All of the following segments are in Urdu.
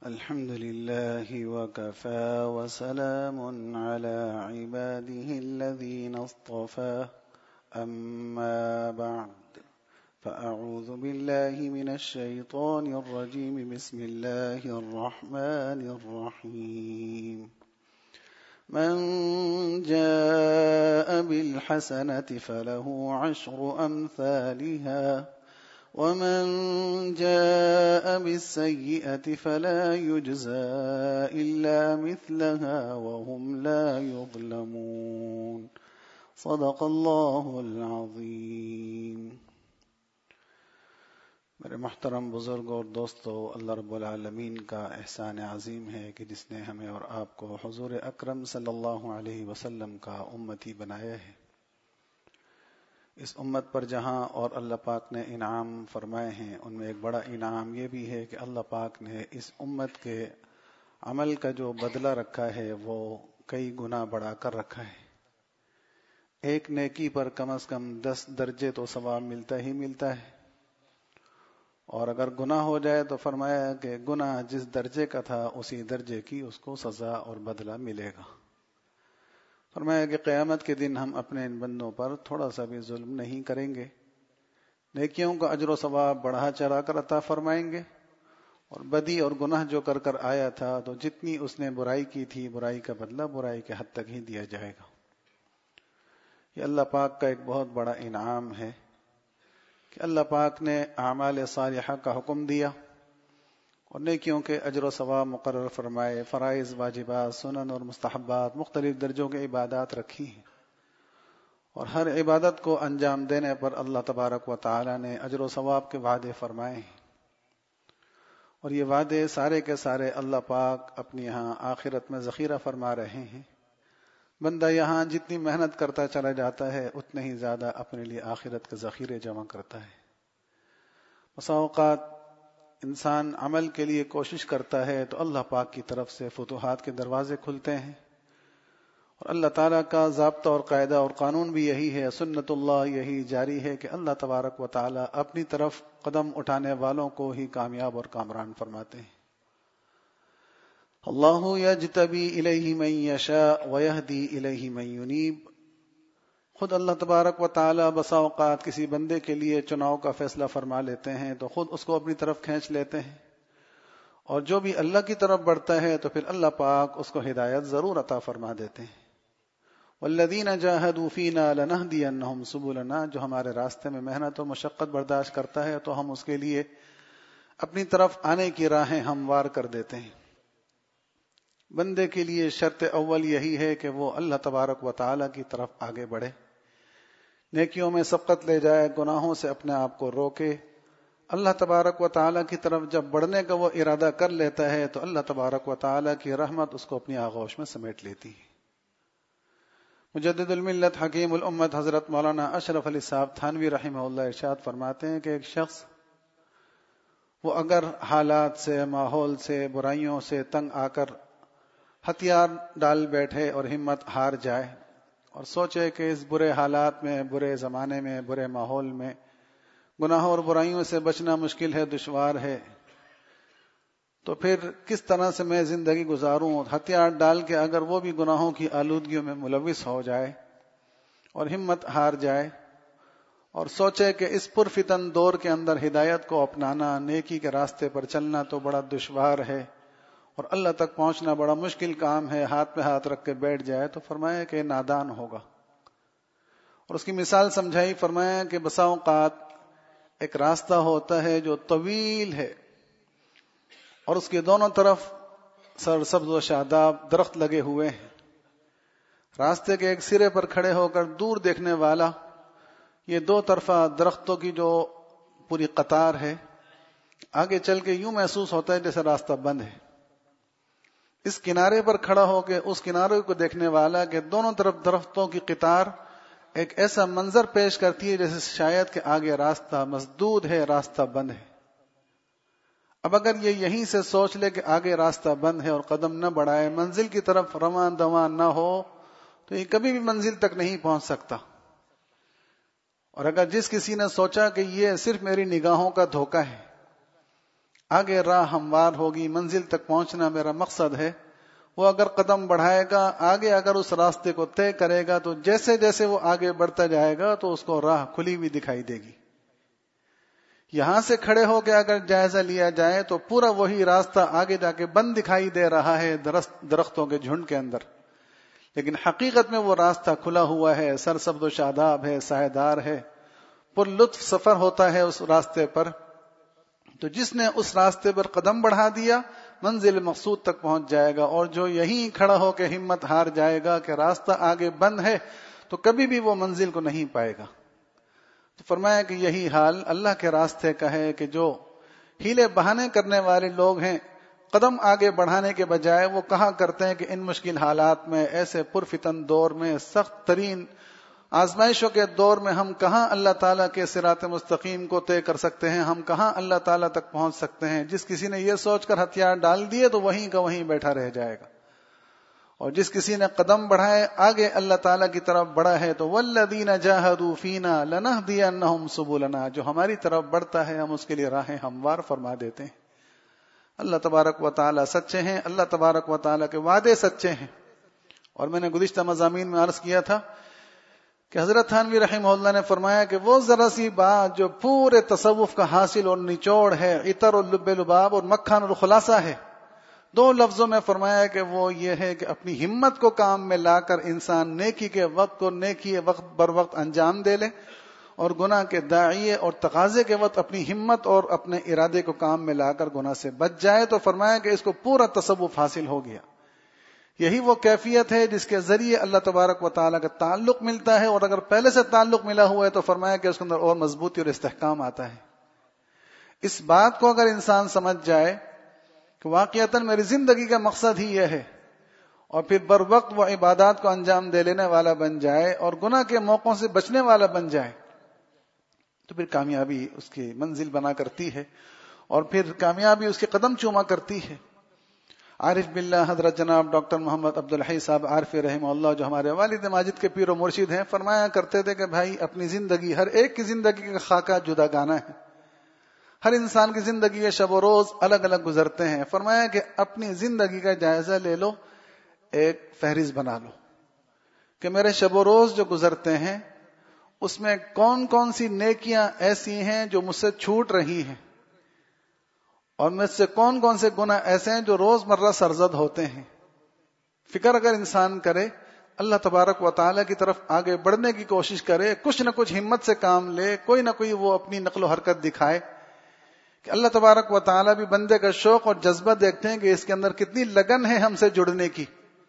الحمد لله وكفى وسلام على عباده الذين اصطفى أما بعد فأعوذ بالله من الشيطان الرجيم بسم الله الرحمن الرحيم من جاء بالحسنة فله عشر أمثالها ومن جاء بالسيئة فلا يجزى إلا مثلها وهم لا يظلمون صدق اللہ العظیم۔ میرے محترم بزرگ اور دوستو، اللہ رب العالمین کا احسان عظیم ہے کہ جس نے ہمیں اور آپ کو حضور اکرم صلی اللہ علیہ وسلم کا امتی بنایا ہے۔ اس امت پر جہاں اور اللہ پاک نے انعام فرمائے ہیں، ان میں ایک بڑا انعام یہ بھی ہے کہ اللہ پاک نے اس امت کے عمل کا جو بدلہ رکھا ہے وہ کئی گنا بڑھا کر رکھا ہے۔ ایک نیکی پر کم از کم 10 درجے تو ثواب ملتا ہی ملتا ہے، اور اگر گناہ ہو جائے تو فرمایا کہ گناہ جس درجے کا تھا اسی درجے کی اس کو سزا اور بدلہ ملے گا۔ فرمایا کہ قیامت کے دن ہم اپنے ان بندوں پر تھوڑا سا بھی ظلم نہیں کریں گے، نیکیوں کا اجر و ثواب بڑھا چڑھا کر عطا فرمائیں گے، اور بدی اور گناہ جو کر کر آیا تھا تو جتنی اس نے برائی کی تھی برائی کا بدلہ برائی کے حد تک ہی دیا جائے گا۔ یہ اللہ پاک کا ایک بہت بڑا انعام ہے کہ اللہ پاک نے اعمال صالحہ کا حکم دیا اور نیکیوں کے اجر و ثواب مقرر فرمائے، فرائض، واجبات، سنن اور مستحبات، مختلف درجوں کے عبادات رکھی ہیں، اور ہر عبادت کو انجام دینے پر اللہ تبارک و تعالی نے اجر و ثواب کے وعدے فرمائے ہیں، اور یہ وعدے سارے کے سارے اللہ پاک اپنی یہاں آخرت میں ذخیرہ فرما رہے ہیں۔ بندہ یہاں جتنی محنت کرتا چلا جاتا ہے اتنے ہی زیادہ اپنے لیے آخرت کے ذخیرے جمع کرتا ہے۔ بسا اوقات انسان عمل کے لیے کوشش کرتا ہے تو اللہ پاک کی طرف سے فتوحات کے دروازے کھلتے ہیں، اور اللہ تعالیٰ کا ضابطہ اور قاعدہ اور قانون بھی یہی ہے، سنت اللہ یہی جاری ہے کہ اللہ تبارک و تعالیٰ اپنی طرف قدم اٹھانے والوں کو ہی کامیاب اور کامران فرماتے ہیں۔ اللہ یجتبی الیہ من یشاء ویہدی الیہ من ینیب۔ خود اللہ تبارک و تعالیٰ بسا اوقات کسی بندے کے لیے چناؤ کا فیصلہ فرما لیتے ہیں تو خود اس کو اپنی طرف کھینچ لیتے ہیں، اور جو بھی اللہ کی طرف بڑھتا ہے تو پھر اللہ پاک اس کو ہدایت ضرور عطا فرما دیتے ہیں۔ والذین جاہدوا فینا لنہدینہم سبلنا، جو ہمارے راستے میں محنت اور مشقت برداشت کرتا ہے تو ہم اس کے لیے اپنی طرف آنے کی راہیں ہموار کر دیتے ہیں۔ بندے کے لیے شرط اول یہی ہے کہ وہ اللہ تبارک و تعالیٰ کی طرف آگے بڑھے، نیکیوں میں سبقت لے جائے، گناہوں سے اپنے آپ کو روکے۔ اللہ تبارک و تعالیٰ کی طرف جب بڑھنے کا وہ ارادہ کر لیتا ہے تو اللہ تبارک و تعالیٰ کی رحمت اس کو اپنی آغوش میں سمیٹ لیتی ہے۔ مجدد الملت حکیم الامت حضرت مولانا اشرف علی صاحب تھانوی رحمہ اللہ ارشاد فرماتے ہیں کہ ایک شخص وہ اگر حالات سے، ماحول سے، برائیوں سے تنگ آ کر ہتھیار ڈال بیٹھے اور ہمت ہار جائے اور سوچے کہ اس برے حالات میں، برے زمانے میں، برے ماحول میں گناہوں اور برائیوں سے بچنا مشکل ہے، دشوار ہے، تو پھر کس طرح سے میں زندگی گزاروں؟ ہتھیار ڈال کے اگر وہ بھی گناہوں کی آلودگیوں میں ملوث ہو جائے اور ہمت ہار جائے اور سوچے کہ اس پرفتن دور کے اندر ہدایت کو اپنانا، نیکی کے راستے پر چلنا تو بڑا دشوار ہے اور اللہ تک پہنچنا بڑا مشکل کام ہے، ہاتھ پہ ہاتھ رکھ کے بیٹھ جائے تو فرمایا کہ نادان ہوگا۔ اور اس کی مثال سمجھائی، فرمایا کہ بسا اوقات ایک راستہ ہوتا ہے جو طویل ہے اور اس کے دونوں طرف سرسبز و شاداب درخت لگے ہوئے ہیں، راستے کے ایک سرے پر کھڑے ہو کر دور دیکھنے والا یہ دو طرفہ درختوں کی جو پوری قطار ہے، آگے چل کے یوں محسوس ہوتا ہے جیسے راستہ بند ہے۔ اس کنارے پر کھڑا ہو کے اس کنارے کو دیکھنے والا کہ دونوں طرف درختوں کی قطار ایک ایسا منظر پیش کرتی ہے جیسے شاید کہ آگے راستہ مسدود ہے، راستہ بند ہے۔ اب اگر یہ یہیں سے سوچ لے کہ آگے راستہ بند ہے اور قدم نہ بڑھائے، منزل کی طرف رواں دواں نہ ہو، تو یہ کبھی بھی منزل تک نہیں پہنچ سکتا۔ اور اگر جس کسی نے سوچا کہ یہ صرف میری نگاہوں کا دھوکہ ہے، آگے راہ ہموار ہوگی، منزل تک پہنچنا میرا مقصد ہے، وہ اگر قدم بڑھائے گا آگے، اگر اس راستے کو طے کرے گا تو جیسے جیسے وہ آگے بڑھتا جائے گا تو اس کو راہ کھلی ہوئی دکھائی دے گی۔ یہاں سے کھڑے ہو کے اگر جائزہ لیا جائے تو پورا وہی راستہ آگے جا کے بند دکھائی دے رہا ہے درختوں کے جھنڈ کے اندر، لیکن حقیقت میں وہ راستہ کھلا ہوا ہے، سرسبز و شاداب ہے، سایہ دار ہے، پر لطف سفر ہوتا ہے اس راستے پر۔ تو جس نے اس راستے پر قدم بڑھا دیا منزل مقصود تک پہنچ جائے گا، اور جو یہیں کھڑا ہو کے ہمت ہار جائے گا کہ راستہ آگے بند ہے تو کبھی بھی وہ منزل کو نہیں پائے گا۔ تو فرمایا کہ یہی حال اللہ کے راستے کا ہے کہ جو ہیلے بہانے کرنے والے لوگ ہیں، قدم آگے بڑھانے کے بجائے وہ کہا کرتے ہیں کہ ان مشکل حالات میں، ایسے پرفتن دور میں، سخت ترین آزمائشوں کے دور میں ہم کہاں اللہ تعالیٰ کے صراط مستقیم کو طے کر سکتے ہیں، ہم کہاں اللہ تعالیٰ تک پہنچ سکتے ہیں۔ جس کسی نے یہ سوچ کر ہتھیار ڈال دیے تو وہیں کا وہیں بیٹھا رہ جائے گا، اور جس کسی نے قدم بڑھائے آگے اللہ تعالیٰ کی طرف بڑھا ہے تو والذین جاہدوا فینا لنہدینہم سبلنا، جو ہماری طرف بڑھتا ہے ہم اس کے لیے راہیں ہموار فرما دیتے ہیں۔ اللہ تبارک و تعالیٰ سچے ہیں، اللہ تبارک و تعالیٰ کے وعدے سچے ہیں۔ اور میں نے گزشتہ مضامین میں عرض کیا تھا کہ حضرت تھانوی رحمہ اللہ نے فرمایا کہ وہ ذرا سی بات جو پورے تصوف کا حاصل اور نچوڑ ہے، عطر اور لب لباب اور مکھن اور خلاصہ ہے، دو لفظوں میں فرمایا کہ وہ یہ ہے کہ اپنی ہمت کو کام میں لا کر انسان نیکی کے وقت کو نیکی وقت بر وقت انجام دے لے، اور گناہ کے داعیے اور تقاضے کے وقت اپنی ہمت اور اپنے ارادے کو کام میں لا کر گناہ سے بچ جائے، تو فرمایا کہ اس کو پورا تصوف حاصل ہو گیا۔ یہی وہ کیفیت ہے جس کے ذریعے اللہ تبارک و تعالیٰ کا تعلق ملتا ہے، اور اگر پہلے سے تعلق ملا ہوا ہے تو فرمایا کہ اس کے اندر اور مضبوطی اور استحکام آتا ہے۔ اس بات کو اگر انسان سمجھ جائے کہ واقعتاً میری زندگی کا مقصد ہی یہ ہے، اور پھر بر وقت وہ عبادات کو انجام دے لینے والا بن جائے اور گناہ کے موقعوں سے بچنے والا بن جائے، تو پھر کامیابی اس کی منزل بنا کرتی ہے، اور پھر کامیابی اس کے قدم چوما کرتی ہے۔ عارف باللہ حضرت جناب ڈاکٹر محمد عبدالحی صاحب عارفی رحمہ اللہ، جو ہمارے والد ماجد کے پیر و مرشد ہیں، فرمایا کرتے تھے کہ بھائی اپنی زندگی، ہر ایک کی زندگی کا خاکہ جدا گانا ہے، ہر انسان کی زندگی کے شب و روز الگ الگ گزرتے ہیں۔ فرمایا کہ اپنی زندگی کا جائزہ لے لو، ایک فہرست بنا لو کہ میرے شب و روز جو گزرتے ہیں اس میں کون کون سی نیکیاں ایسی ہیں جو مجھ سے چھوٹ رہی ہیں، اور مجھ سے کون کون سے گناہ ایسے ہیں جو روز مرہ سرزد ہوتے ہیں۔ فکر اگر انسان کرے، اللہ تبارک و تعالیٰ کی طرف آگے بڑھنے کی کوشش کرے، کچھ نہ کچھ ہمت سے کام لے، کوئی نہ کوئی وہ اپنی نقل و حرکت دکھائے، کہ اللہ تبارک و تعالیٰ بھی بندے کا شوق اور جذبہ دیکھتے ہیں کہ اس کے اندر کتنی لگن ہے ہم سے جڑنے کی۔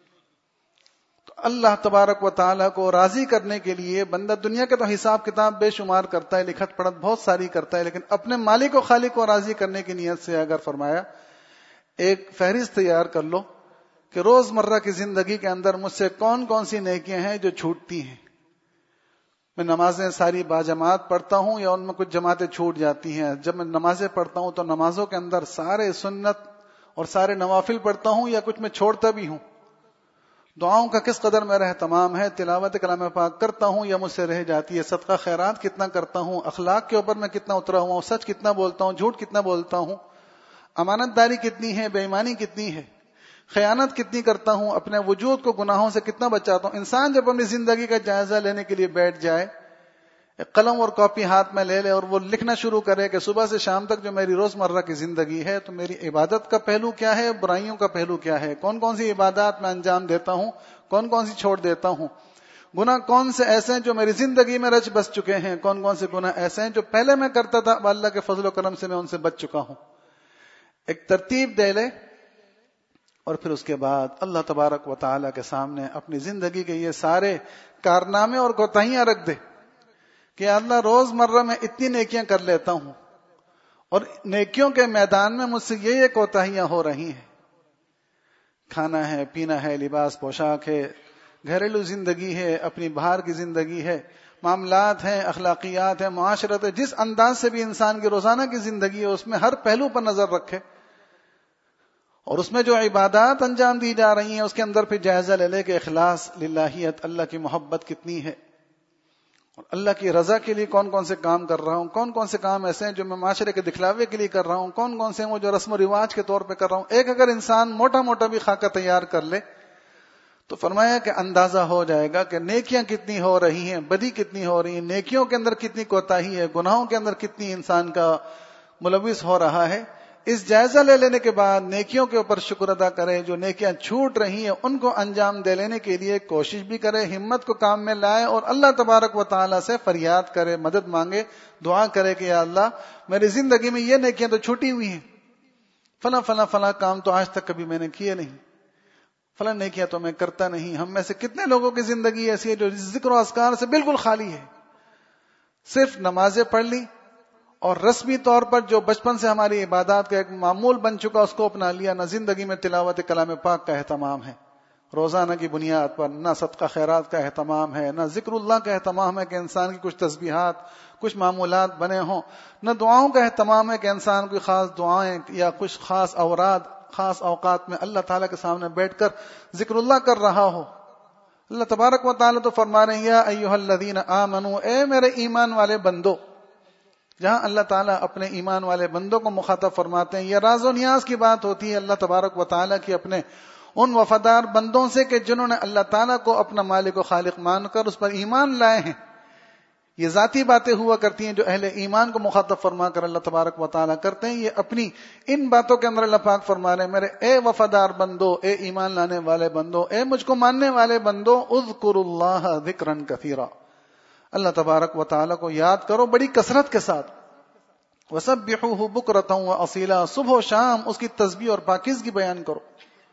تو اللہ تبارک و تعالیٰ کو راضی کرنے کے لیے بندہ دنیا کے تو حساب کتاب بے شمار کرتا ہے، لکھت پڑھت بہت ساری کرتا ہے، لیکن اپنے مالک و خالق کو راضی کرنے کی نیت سے اگر فرمایا ایک فہرست تیار کر لو کہ روز مرہ کی زندگی کے اندر مجھ سے کون کون سی نیکیاں ہیں جو چھوٹتی ہیں۔ میں نمازیں ساری باجماعت پڑھتا ہوں یا ان میں کچھ جماعتیں چھوٹ جاتی ہیں، جب میں نمازیں پڑھتا ہوں تو نمازوں کے اندر سارے سنت اور سارے نوافل پڑھتا ہوں یا کچھ میں چھوڑتا بھی ہوں، دعاؤں کا کس قدر میرا اہتمام ہے، تلاوت کلام پاک کرتا ہوں یا مجھ سے رہ جاتی ہے، صدقہ خیرات کتنا کرتا ہوں، اخلاق کے اوپر میں کتنا اترا ہوا ہوں، سچ کتنا بولتا ہوں، جھوٹ کتنا بولتا ہوں، امانت داری کتنی ہے، بے ایمانی کتنی ہے، خیانت کتنی کرتا ہوں، اپنے وجود کو گناہوں سے کتنا بچاتا ہوں۔ انسان جب اپنی زندگی کا جائزہ لینے کے لیے بیٹھ جائے، ایک قلم اور کاپی ہاتھ میں لے لے اور وہ لکھنا شروع کرے کہ صبح سے شام تک جو میری روزمرہ کی زندگی ہے تو میری عبادت کا پہلو کیا ہے، برائیوں کا پہلو کیا ہے، کون کون سی عبادات میں انجام دیتا ہوں، کون کون سی چھوڑ دیتا ہوں، گناہ کون سے ایسے ہیں جو میری زندگی میں رچ بس چکے ہیں، کون کون سے گناہ ایسے ہیں جو پہلے میں کرتا تھا، اب اللہ کے فضل و کرم سے میں ان سے بچ چکا ہوں۔ ایک ترتیب دے لے، اور پھر اس کے بعد اللہ تبارک و تعالیٰ کے سامنے اپنی زندگی کے یہ سارے کارنامے اور کوتاہیاں رکھ دے کہ اللہ روز مرہ میں اتنی نیکیاں کر لیتا ہوں، اور نیکیوں کے میدان میں مجھ سے یہ کوتاہیاں ہو رہی ہیں، کھانا ہے، پینا ہے، لباس پوشاک ہے، گھریلو زندگی ہے، اپنی باہر کی زندگی ہے، معاملات ہیں، اخلاقیات ہیں، معاشرت ہے، جس انداز سے بھی انسان کی روزانہ کی زندگی ہے اس میں ہر پہلو پر نظر رکھے، اور اس میں جو عبادات انجام دی جا رہی ہیں اس کے اندر پھر جائزہ لے لے کہ اخلاص، للہیت، اللہ کی محبت کتنی ہے، اور اللہ کی رضا کے لیے کون کون سے کام کر رہا ہوں، کون کون سے کام ایسے ہیں جو میں معاشرے کے دکھلاوے کے لیے کر رہا ہوں، کون کون سے ہیں وہ جو رسم و رواج کے طور پہ کر رہا ہوں. ایک اگر انسان موٹا موٹا بھی خاکہ تیار کر لے تو فرمایا کہ اندازہ ہو جائے گا کہ نیکیاں کتنی ہو رہی ہیں، بدی کتنی ہو رہی ہیں، نیکیوں کے اندر کتنی کوتاہی ہے، گناہوں کے اندر کتنی انسان کا ملوث ہو رہا ہے. اس جائزہ لے لینے کے بعد نیکیوں کے اوپر شکر ادا کرے، جو نیکیاں چھوٹ رہی ہیں ان کو انجام دے لینے کے لیے کوشش بھی کرے، ہمت کو کام میں لائے اور اللہ تبارک و تعالی سے فریاد کرے، مدد مانگے، دعا کرے کہ یا اللہ میری زندگی میں یہ نیکیاں تو چھوٹی ہوئی ہیں، فلاں فلاں فلاں کام تو آج تک کبھی میں نے کیے نہیں، فلاں نیکیاں تو میں کرتا نہیں. ہم میں سے کتنے لوگوں کی زندگی ایسی ہے جو ذکر و اذکار سے بالکل خالی ہے، صرف نمازیں پڑھ لی اور رسمی طور پر جو بچپن سے ہماری عبادات کا ایک معمول بن چکا اس کو اپنا لیا. نہ زندگی میں تلاوت کلام پاک کا اہتمام ہے روزانہ کی بنیاد پر، نہ صدقہ خیرات کا اہتمام ہے، نہ ذکر اللہ کا اہتمام ہے کہ انسان کی کچھ تسبیحات کچھ معمولات بنے ہوں، نہ دعاؤں کا اہتمام ہے کہ انسان کوئی خاص دعائیں یا کچھ خاص اوراد خاص اوقات میں اللہ تعالیٰ کے سامنے بیٹھ کر ذکر اللہ کر رہا ہو. اللہ تبارک و تعالیٰ تو فرما رہے ہیں یا ایھا الذین آمنوا، اے میرے ایمان والے بندو. جہاں اللہ تعالیٰ اپنے ایمان والے بندوں کو مخاطب فرماتے ہیں، یہ راز و نیاز کی بات ہوتی ہے اللہ تبارک و تعالیٰ کی اپنے ان وفادار بندوں سے کہ جنہوں نے اللہ تعالیٰ کو اپنا مالک و خالق مان کر اس پر ایمان لائے ہیں. یہ ذاتی باتیں ہوا کرتی ہیں جو اہل ایمان کو مخاطب فرما کر اللہ تبارک و تعالیٰ کرتے ہیں. یہ اپنی ان باتوں کے اندر اللہ پاک فرما رہے ہیں میرے اے وفادار بندو، اے ایمان لانے والے بندو، اے مجھ کو ماننے والے بندو، اذکروا اللہ ذکرا کثیرا، اللہ تبارک و تعالیٰ کو یاد کرو بڑی کثرت کے ساتھ. وسبحوہ بکرۃ واصیلا، صبح و شام اس کی تسبیح اور پاکیزگی بیان کرو.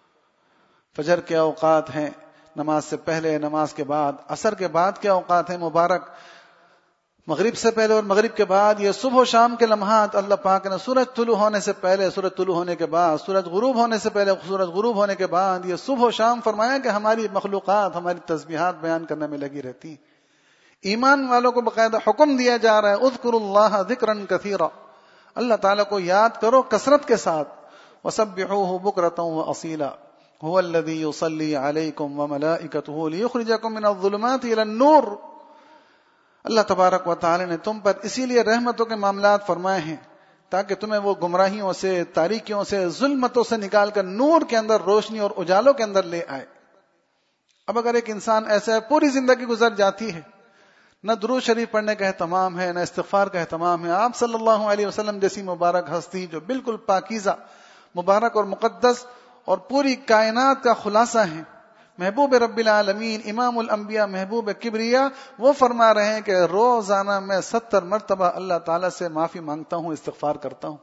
فجر کے اوقات ہیں، نماز سے پہلے، نماز کے بعد، عصر کے بعد کے اوقات ہیں مبارک، مغرب سے پہلے اور مغرب کے بعد. یہ صبح و شام کے لمحات اللہ پاک نے سورج طلوع ہونے سے پہلے، سورج طلوع ہونے کے بعد، سورج غروب ہونے سے پہلے، سورج غروب ہونے کے بعد، یہ صبح و شام فرمایا کہ ہماری مخلوقات ہماری تسبیحات بیان کرنے میں لگی رہتی ہیں. ایمان والوں کو باقاعدہ حکم دیا جا رہا ہے اذکروا اللہ ذکرا کثیرا، اللہ تعالیٰ کو یاد کرو کثرت کے ساتھ. وسبحوہ بکرۃ واصیلا هو الذی یصلی علیکم وملائکتہ لیخرجکم من الظلمات الی النور. اللہ تبارک و تعالی نے تم پر اسی لیے رحمتوں کے معاملات فرمائے ہیں تاکہ تمہیں وہ گمراہیوں سے، تاریکیوں سے، ظلمتوں سے نکال کر نور کے اندر، روشنی اور اجالوں کے اندر لے آئے. اب اگر ایک انسان ایسا ہے پوری زندگی گزر جاتی ہے، نہ درود شریف پڑھنے کا اہتمام ہے، نہ استغفار کا اہتمام ہے، آپ صلی اللہ علیہ وسلم جیسی مبارک ہستی جو بالکل پاکیزہ، مبارک اور مقدس اور پوری کائنات کا خلاصہ ہے، محبوب رب العالمین، امام الانبیاء، محبوب کبریا، وہ فرما رہے ہیں کہ روزانہ میں 70 مرتبہ اللہ تعالیٰ سے معافی مانگتا ہوں، استغفار کرتا ہوں.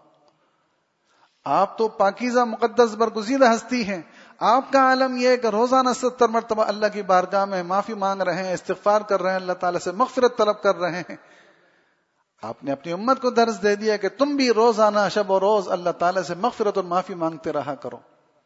آپ تو پاکیزہ مقدس برگزیدہ ہستی ہیں، آپ کا عالم یہ ہے کہ روزانہ 70 مرتبہ اللہ کی بارگاہ میں معافی مانگ رہے ہیں، استغفار کر رہے ہیں، اللہ تعالیٰ سے مغفرت طلب کر رہے ہیں. آپ نے اپنی امت کو درس دے دیا کہ تم بھی روزانہ شب و روز اللہ تعالیٰ سے مغفرت اور معافی مانگتے رہا کرو.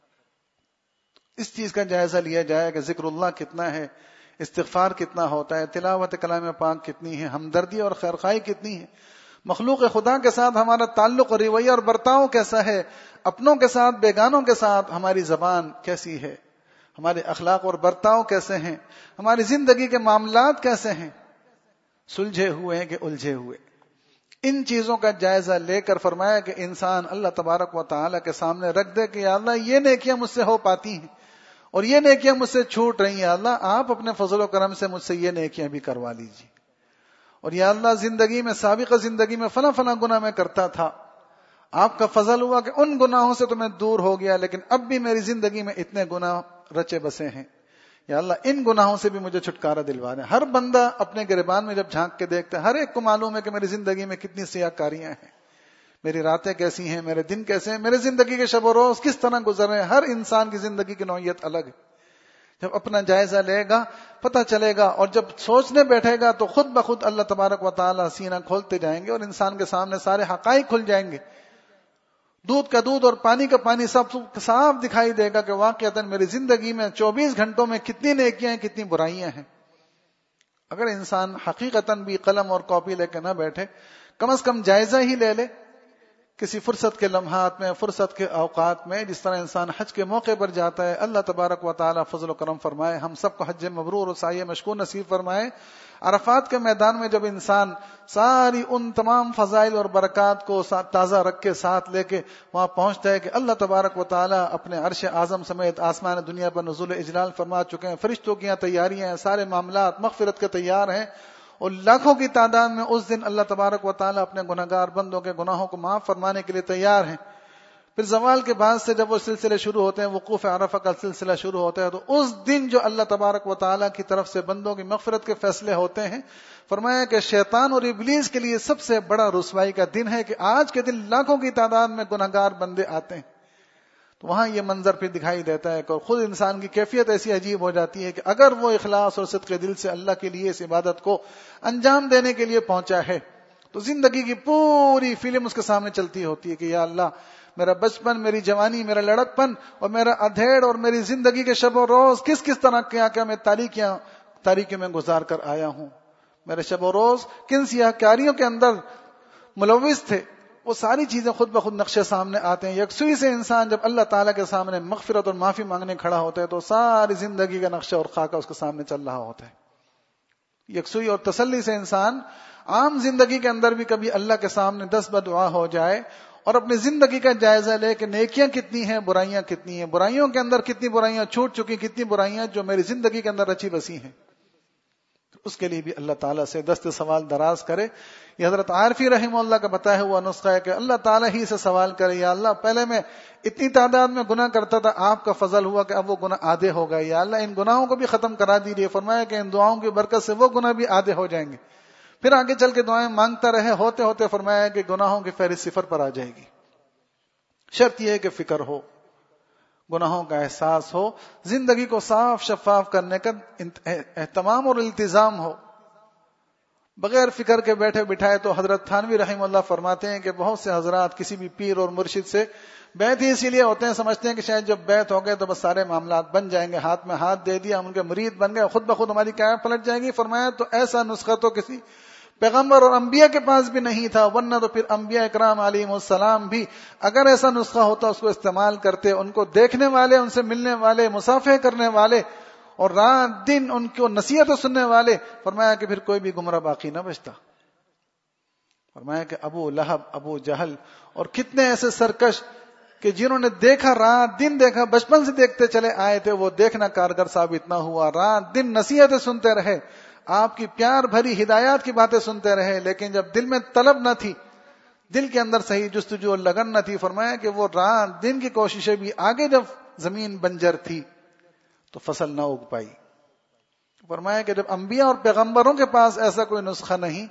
اس چیز کا جائزہ لیا جائے کہ ذکر اللہ کتنا ہے، استغفار کتنا ہوتا ہے، تلاوت کلام پاک کتنی ہے، ہمدردی اور خیرخواہی کتنی ہے، مخلوق خدا کے ساتھ ہمارا تعلق اور رویہ اور برتاؤ کیسا ہے، اپنوں کے ساتھ، بیگانوں کے ساتھ ہماری زبان کیسی ہے، ہمارے اخلاق اور برتاؤ کیسے ہیں، ہماری زندگی کے معاملات کیسے ہیں، سلجھے ہوئے ہیں کہ الجھے ہوئے. ان چیزوں کا جائزہ لے کر فرمایا کہ انسان اللہ تبارک و تعالیٰ کے سامنے رکھ دے کہ یا اللہ یہ نیکیاں مجھ سے ہو پاتی ہیں اور یہ نیکیاں مجھ سے چھوٹ رہی ہیں، اللہ آپ اپنے فضل و کرم سے مجھ سے یہ نیکیاں بھی کروا لیجیے. اور یا اللہ زندگی میں، سابقہ زندگی میں فلاں فلاں گناہ میں کرتا تھا، آپ کا فضل ہوا کہ ان گناہوں سے تو میں دور ہو گیا، لیکن اب بھی میری زندگی میں اتنے گناہ رچے بسے ہیں، یا اللہ ان گناہوں سے بھی مجھے چھٹکارا دلوا دیں. ہر بندہ اپنے گریبان میں جب جھانک کے دیکھتا ہے، ہر ایک کو معلوم ہے کہ میری زندگی میں کتنی سیاہ کاریاں ہیں، میری راتیں کیسی ہیں، میرے دن کیسے ہیں، میرے زندگی کے شب و روز کس طرح گزر رہے ہیں. ہر انسان کی زندگی کی نوعیت الگ ہے. جب اپنا جائزہ لے گا پتہ چلے گا، اور جب سوچنے بیٹھے گا تو خود بخود اللہ تبارک و تعالیٰ سینہ کھولتے جائیں گے اور انسان کے سامنے سارے حقائق کھل جائیں گے. دودھ کا دودھ اور پانی کا پانی سب صاف دکھائی دے گا کہ واقعتاً میری زندگی میں 24 گھنٹوں میں کتنی نیکیاں ہیں، کتنی برائیاں ہیں. اگر انسان حقیقتاً بھی قلم اور کاپی لے کے نہ بیٹھے، کم از کم جائزہ ہی لے لے کسی فرصت کے لمحات میں، فرصت کے اوقات میں، جس طرح انسان حج کے موقع پر جاتا ہے، اللہ تبارک و تعالی فضل و کرم فرمائے، ہم سب کو حج مبرور اور سعی مشکور نصیب فرمائے۔ عرفات کے میدان میں جب انسان ساری ان تمام فضائل اور برکات کو تازہ رکھ کے ساتھ لے کے وہاں پہنچتا ہے کہ اللہ تبارک و تعالی اپنے عرش اعظم سمیت آسمان دنیا پر نزول اجلال فرما چکے ہیں، فرشتوں کی تیاریاں ہیں، سارے معاملات مغفرت کے تیار ہیں، اور لاکھوں کی تعداد میں اس دن اللہ تبارک و تعالی اپنے گناہگار بندوں کے گناہوں کو معاف فرمانے کے لیے تیار ہیں۔ پھر زوال کے بعد سے جب وہ سلسلے شروع ہوتے ہیں، وقوف عرفہ کا سلسلہ شروع ہوتا ہے، تو اس دن جو اللہ تبارک و تعالیٰ کی طرف سے بندوں کی مغفرت کے فیصلے ہوتے ہیں، فرمایا کہ شیطان اور ابلیس کے لیے سب سے بڑا رسوائی کا دن ہے کہ آج کے دن لاکھوں کی تعداد میں گناہگار بندے آتے ہیں۔ تو وہاں یہ منظر پھر دکھائی دیتا ہے کہ خود انسان کی کیفیت ایسی عجیب ہو جاتی ہے کہ اگر وہ اخلاص اور صدق دل سے اللہ کے لیے اس عبادت کو انجام دینے کے لیے پہنچا ہے تو زندگی کی پوری فلم اس کے سامنے چلتی ہوتی ہے کہ یا اللہ، میرا بچپن، میری جوانی، میرا لڑکپن اور میرا ادھیڑ اور میری زندگی کے شب و روز کس کس طرح کیا میں تاریکیوں میں گزار کر آیا ہوں، میرے شب و روز کن سیاہ کاریوں کے اندر ملوث تھے، وہ ساری چیزیں خود بخود نقشے سامنے آتے ہیں۔ یکسوئی سے انسان جب اللہ تعالیٰ کے سامنے مغفرت اور معافی مانگنے کھڑا ہوتا ہے تو ساری زندگی کا نقشہ اور خاکہ اس کے سامنے چل رہا ہوتا ہے۔ یکسوئی اور تسلی سے انسان عام زندگی کے اندر بھی کبھی اللہ کے سامنے دست بدعا ہو جائے اور اپنی زندگی کا جائزہ لے کہ نیکیاں کتنی ہیں، برائیاں کتنی ہیں، برائیوں کے اندر کتنی برائیاں چھوٹ چکی، کتنی برائیاں جو میری زندگی کے اندر رچی بسی ہیں، اس کے لیے بھی اللہ تعالیٰ سے دست سوال دراز کرے۔ یہ حضرت عارفی رحمہ اللہ کا بتایا ہوا نسخہ ہے کہ اللہ تعالیٰ ہی سے سوال کرے، یا اللہ پہلے میں اتنی تعداد میں گناہ کرتا تھا، آپ کا فضل ہوا کہ اب وہ گناہ آدھے ہو گئے، یا اللہ ان گناہوں کو بھی ختم کرا دیجیے۔ فرمایا کہ ان دعاؤں کی برکت سے وہ گناہ بھی آدھے ہو جائیں گے۔ پھر آگے چل کے دعائیں مانگتا رہے، ہوتے ہوتے فرمایا کہ گناہوں کی فہرست 0 پر آ جائے گی۔ شرط یہ ہے کہ فکر ہو، گناہوں کا احساس ہو، زندگی کو صاف شفاف کرنے کا اہتمام اور التزام ہو، بغیر فکر کے بیٹھے بٹھائے۔ تو حضرت تھانوی رحمہ اللہ فرماتے ہیں کہ بہت سے حضرات کسی بھی پیر اور مرشد سے بیعت ہی اسی لیے ہوتے ہیں، سمجھتے ہیں کہ شاید جب بیعت ہو گئے تو بس سارے معاملات بن جائیں گے، ہاتھ میں ہاتھ دے دیا، ہم ان کے مرید بن گئے، خود بخود ہماری کیا پلٹ جائے گی۔ فرمایا تو ایسا نسخہ تو کسی پیغمبر اور انبیاء کے پاس بھی نہیں تھا، ورنہ تو پھر انبیاء اکرام علیہم السلام بھی اگر ایسا نسخہ ہوتا اس کو استعمال کرتے، ان کو دیکھنے والے، ان سے ملنے والے، مصافحہ کرنے والے اور رات دن ان کو نصیحت سننے والے، فرمایا کہ پھر کوئی بھی گمراہ باقی نہ بچتا۔ فرمایا کہ ابو لہب، ابو جہل اور کتنے ایسے سرکش کہ جنہوں نے دیکھا، رات دن دیکھا، بچپن سے دیکھتے چلے آئے تھے، وہ دیکھنا کارگر ثابت نہ ہوا، رات دن نصیحتیں سنتے رہے، آپ کی پیار بھری ہدایات کی باتیں سنتے رہے، لیکن جب دل میں طلب نہ تھی، دل کے اندر صحیح جستجو اور لگن نہ تھی، فرمایا کہ وہ رات دن کی کوششیں بھی آگے جب زمین بنجر تھی تو فصل نہ اگ پائی۔ فرمایا کہ جب انبیاء اور پیغمبروں کے پاس ایسا کوئی نسخہ نہیں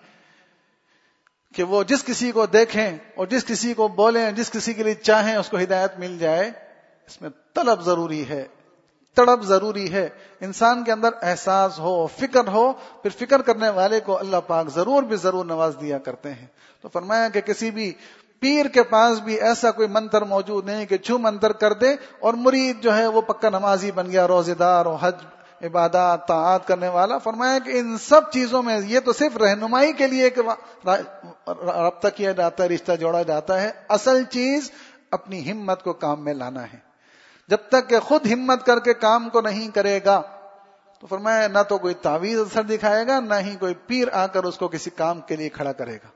کہ وہ جس کسی کو دیکھیں اور جس کسی کو بولیں، جس کسی کے لیے چاہیں اس کو ہدایت مل جائے، اس میں طلب ضروری ہے، تڑپ ضروری ہے، انسان کے اندر احساس ہو، فکر ہو، پھر فکر کرنے والے کو اللہ پاک ضرور بھی ضرور نواز دیا کرتے ہیں۔ تو فرمایا کہ کسی بھی پیر کے پاس بھی ایسا کوئی منتر موجود نہیں کہ چھو منتر کر دے اور مرید جو ہے وہ پکا نمازی بن گیا، روزے دار اور حج عبادات طاعات کرنے والا۔ فرمایا کہ ان سب چیزوں میں یہ تو صرف رہنمائی کے لیے کہ رابطہ کیا جاتا ہے، رشتہ جوڑا جاتا ہے، اصل چیز اپنی ہمت کو کام میں لانا ہے۔ جب تک کہ خود ہمت کر کے کام کو نہیں کرے گا تو فرمایا نہ تو کوئی تعویذ اثر دکھائے گا، نہ ہی کوئی پیر آ کر اس کو کسی کام کے لیے کھڑا کرے گا۔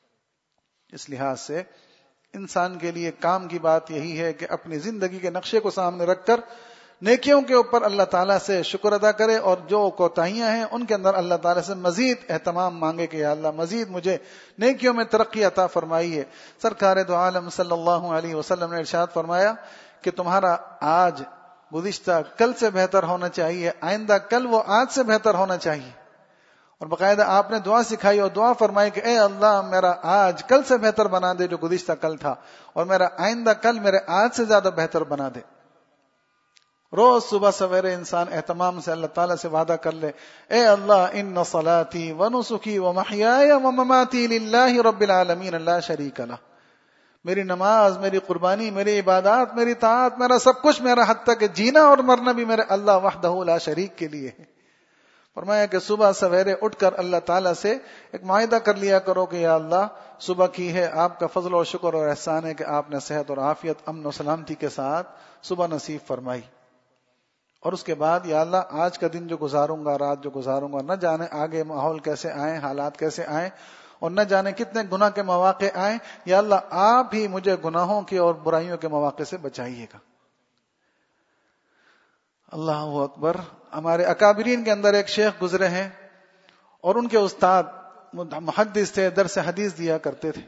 اس لحاظ سے انسان کے لیے کام کی بات یہی ہے کہ اپنی زندگی کے نقشے کو سامنے رکھ کر نیکیوں کے اوپر اللہ تعالیٰ سے شکر ادا کرے، اور جو کوتاہیاں ہیں ان کے اندر اللہ تعالیٰ سے مزید اہتمام مانگے کہ یا اللہ مزید مجھے نیکیوں میں ترقی عطا فرمائیے۔ سرکار دو عالم صلی اللہ علیہ وسلم نے ارشاد فرمایا کہ تمہارا آج گزشتہ کل سے بہتر ہونا چاہیے، آئندہ کل وہ آج سے بہتر ہونا چاہیے۔ اور باقاعدہ آپ نے دعا سکھائی اور دعا فرمائی کہ اے اللہ میرا آج کل سے بہتر بنا دے جو گزشتہ کل تھا، اور میرا آئندہ کل میرے آج سے زیادہ بہتر بنا دے۔ روز صبح سویرے انسان اہتمام سے اللہ تعالیٰ سے وعدہ کر لے، اے اللہ ان صلاتی و نسکی و محیای و مماتی للہ رب العالمین لا شریک لہ، میری نماز، میری قربانی، میری عبادات، میری طاعت، میرا سب کچھ، میرا حتیٰ کہ جینا اور مرنا بھی میرے اللہ وحدہ لا شریک کے لیے ہے۔ فرمایا کہ صبح سویرے اٹھ کر اللہ تعالیٰ سے ایک معاہدہ کر لیا کرو کہ یا اللہ صبح کی ہے آپ کا فضل اور شکر اور احسان ہے کہ آپ نے صحت اور عافیت امن و سلامتی کے ساتھ صبح نصیب فرمائی، اور اس کے بعد یا اللہ آج کا دن جو گزاروں گا، رات جو گزاروں گا، نہ جانے آگے ماحول کیسے آئیں، حالات کیسے آئیں، اور نہ جانے کتنے گناہ کے مواقع آئیں، یا اللہ آپ ہی مجھے گناہوں کے اور برائیوں کے مواقع سے بچائیے گا۔ اللہ اکبر۔ ہمارے اکابرین کے اندر ایک شیخ گزرے ہیں اور ان کے استاد محدث تھے، درس حدیث دیا کرتے تھے،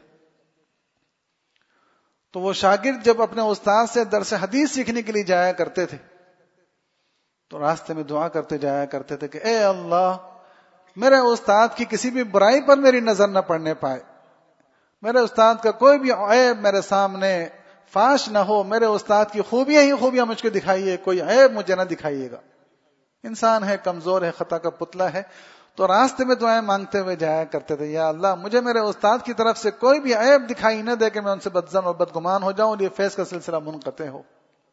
تو وہ شاگرد جب اپنے استاد سے درس حدیث سیکھنے کے لیے جایا کرتے تھے تو راستے میں دعا کرتے جایا کرتے تھے کہ اے اللہ میرے استاد کی کسی بھی برائی پر میری نظر نہ پڑنے پائے، میرے استاد کا کوئی بھی عیب میرے سامنے فاش نہ ہو، میرے استاد کی خوبیاں ہی خوبیاں مجھ کو دکھائیے، کوئی عیب مجھے نہ دکھائیے گا۔ انسان ہے، کمزور ہے، خطا کا پتلا ہے، تو راستے میں دعائیں مانگتے ہوئے جایا کرتے تھے، یا اللہ مجھے میرے استاد کی طرف سے کوئی بھی عیب دکھائی نہ دے کہ میں ان سے بدظن اور بدگمان ہو جاؤں، یہ فیض کا سلسلہ منقطع ہو۔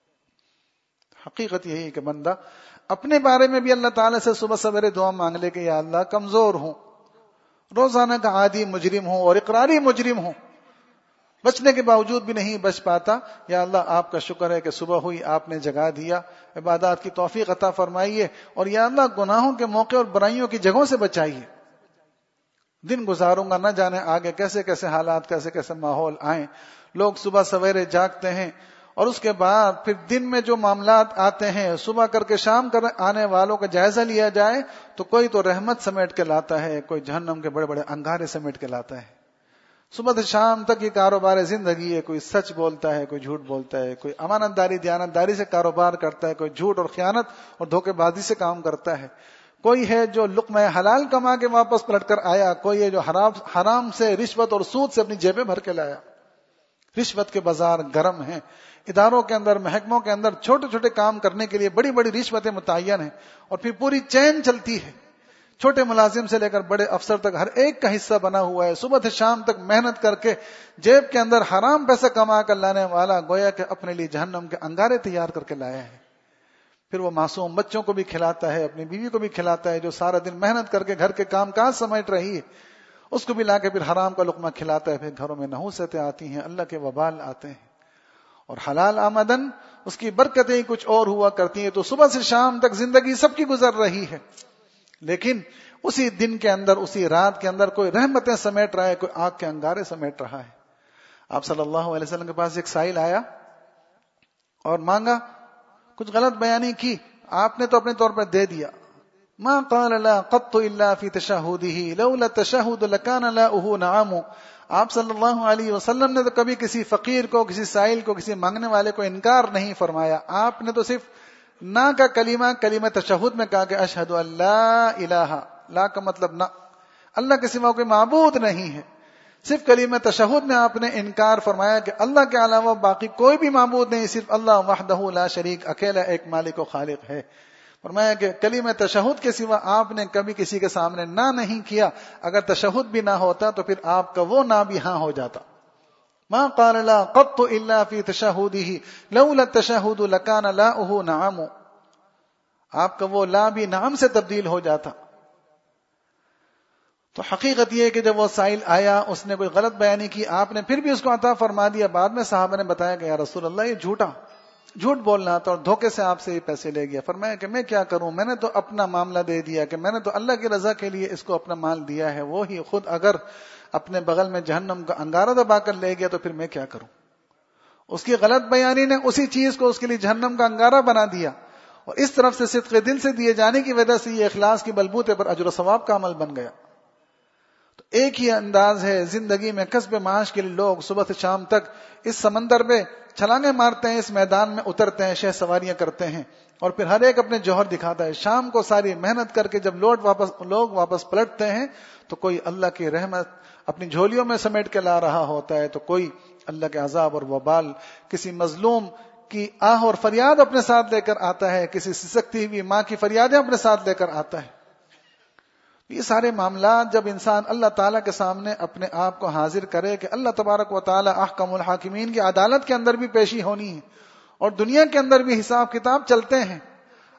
حقیقت یہی ہے کہ بندہ اپنے بارے میں بھی اللہ تعالیٰ سے صبح سویرے دعا مانگ لے کہ یا اللہ کمزور ہوں، روزانہ کا عادی مجرم ہوں اور اقراری مجرم ہوں، بچنے کے باوجود بھی نہیں بچ پاتا، یا اللہ آپ کا شکر ہے کہ صبح ہوئی آپ نے جگا دیا، عبادات کی توفیق عطا فرمائیے، اور یا اللہ گناہوں کے موقع اور برائیوں کی جگہوں سے بچائیے۔ دن گزاروں گا، نہ جانے آگے کیسے کیسے حالات، کیسے کیسے ماحول آئیں۔ لوگ صبح سویرے جاگتے ہیں اور اس کے بعد پھر دن میں جو معاملات آتے ہیں، صبح کر کے شام کر آنے والوں کا جائزہ لیا جائے تو کوئی تو رحمت سمیٹ کے لاتا ہے، کوئی جہنم کے بڑے بڑے انگارے سمیٹ کے لاتا ہے۔ صبح سے شام تک یہ کاروبار زندگی ہے، کوئی سچ بولتا ہے، کوئی جھوٹ بولتا ہے، کوئی امانت داری دیانت داری سے کاروبار کرتا ہے، کوئی جھوٹ اور خیانت اور دھوکے بازی سے کام کرتا ہے، کوئی ہے جو لقمہ حلال کما کے واپس پلٹ کر آیا، کوئی ہے جو حرام سے رشوت اور سود سے اپنی جیبیں بھر کے لایا۔ رشوت کے بازار گرم ہیں، اداروں کے اندر، محکموں کے اندر چھوٹے چھوٹے کام کرنے کے لیے بڑی بڑی رشوتیں متعین ہیں، اور پھر پوری چین چلتی ہے، چھوٹے ملازم سے لے کر بڑے افسر تک ہر ایک کا حصہ بنا ہوا ہے۔ صبح سے شام تک محنت کر کے جیب کے اندر حرام پیسہ کما کر لانے والا گویا کہ اپنے لیے جہنم کے انگارے تیار کر کے لایا ہے۔ پھر وہ معصوم بچوں کو بھی کھلاتا ہے، اپنی بیوی کو بھی کھلاتا ہے، جو سارا دن محنت کر کے گھر کے کام کاج سمیٹ رہی ہے، اس کو بھی لا کے پھر حرام کا لقمہ کھلاتا ہے۔ پھر گھروں میں نحوستیں آتی ہیں، اللہ کے وبال آتے ہیں، اور حلال آمدن اس کی برکتیں کچھ اور ہوا کرتی ہیں۔ تو صبح سے شام تک زندگی سب کی گزر رہی ہے، لیکن اسی دن کے اندر، اسی رات کے اندر کوئی رحمتیں سمیٹ رہا ہے، کوئی آگ کے انگارے سمیٹ رہا ہے۔ آپ صلی اللہ علیہ وسلم کے پاس ایک سائل آیا اور مانگا، کچھ غلط بیانی کی، آپ نے تو اپنے طور پر دے دیا۔ ما قال لا قط الا في تشهده لولا التشهد لكان لاؤه نعم۔ آپ صلی اللہ علیہ وسلم نے تو کبھی کسی فقیر کو، کسی سائل کو، کسی مانگنے والے کو انکار نہیں فرمایا، آپ نے تو صرف نا کا کلمہ تشہد میں کہا کہ اشہد ان لا الہ، لا کا مطلب نہ، اللہ کے سوا کوئی معبود نہیں ہے، صرف کلمہ تشہد میں آپ نے انکار فرمایا کہ اللہ کے علاوہ باقی کوئی بھی معبود نہیں، صرف اللہ وحدہ لا شریک، اکیلا ایک مالک و خالق ہے۔ فرمایا کہ کلمہ تشہد کے سوا آپ نے کبھی کسی کے سامنے نہ نہیں کیا، اگر تشہد بھی نہ ہوتا تو پھر آپ کا وہ نہ بھی ہاں ہو جاتا۔ ما قال لا قط الا في تشهده لولا التشهد لكان لاؤه نعم، آپ کا وہ لا بھی نعم سے تبدیل ہو جاتا۔ تو حقیقت یہ ہے کہ جب وہ سائل آیا، اس نے کوئی غلط بیانی کی، آپ نے پھر بھی اس کو عطا فرما دیا۔ بعد میں صحابہ نے بتایا کہ یا رسول اللہ یہ جھوٹ بولنا تھا اور دھوکے سے آپ سے یہ پیسے لے گیا۔ فرمایا کہ میں کیا کروں، میں نے تو اپنا معاملہ دے دیا، کہ میں نے تو اللہ کی رضا کے لیے اس کو اپنا مال دیا ہے، وہی خود اگر اپنے بغل میں جہنم کا انگارہ دبا کر لے گیا تو پھر میں کیا کروں۔ اس کی غلط بیانی نے اسی چیز کو اس کے لیے جہنم کا انگارہ بنا دیا، اور اس طرف سے صدق دل سے دیے جانے کی وجہ سے یہ اخلاص کی بلبوتے پر اجر و ثواب کا عمل بن گیا۔ تو ایک ہی انداز ہے زندگی میں کسب معاش کے لیے لوگ صبح سے شام تک اس سمندر میں چھلانگیں مارتے ہیں، اس میدان میں اترتے ہیں، شہ سواریاں کرتے ہیں، اور پھر ہر ایک اپنے جوہر دکھاتا ہے۔ شام کو ساری محنت کر کے جب لوگ واپس پلٹتے ہیں تو کوئی اللہ کی رحمت اپنی جھولیوں میں سمیٹ کے لا رہا ہوتا ہے، تو کوئی اللہ کے عذاب اور وبال، کسی مظلوم کی آہ اور فریاد اپنے ساتھ لے کر آتا ہے، کسی سسکتی ہوئی ماں کی فریادیں اپنے ساتھ لے کر آتا ہے۔ یہ سارے معاملات جب انسان اللہ تعالیٰ کے سامنے اپنے آپ کو حاضر کرے کہ اللہ تبارک و تعالیٰ احکم الحاکمین کی عدالت کے اندر بھی پیشی ہونی ہے، اور دنیا کے اندر بھی حساب کتاب چلتے ہیں۔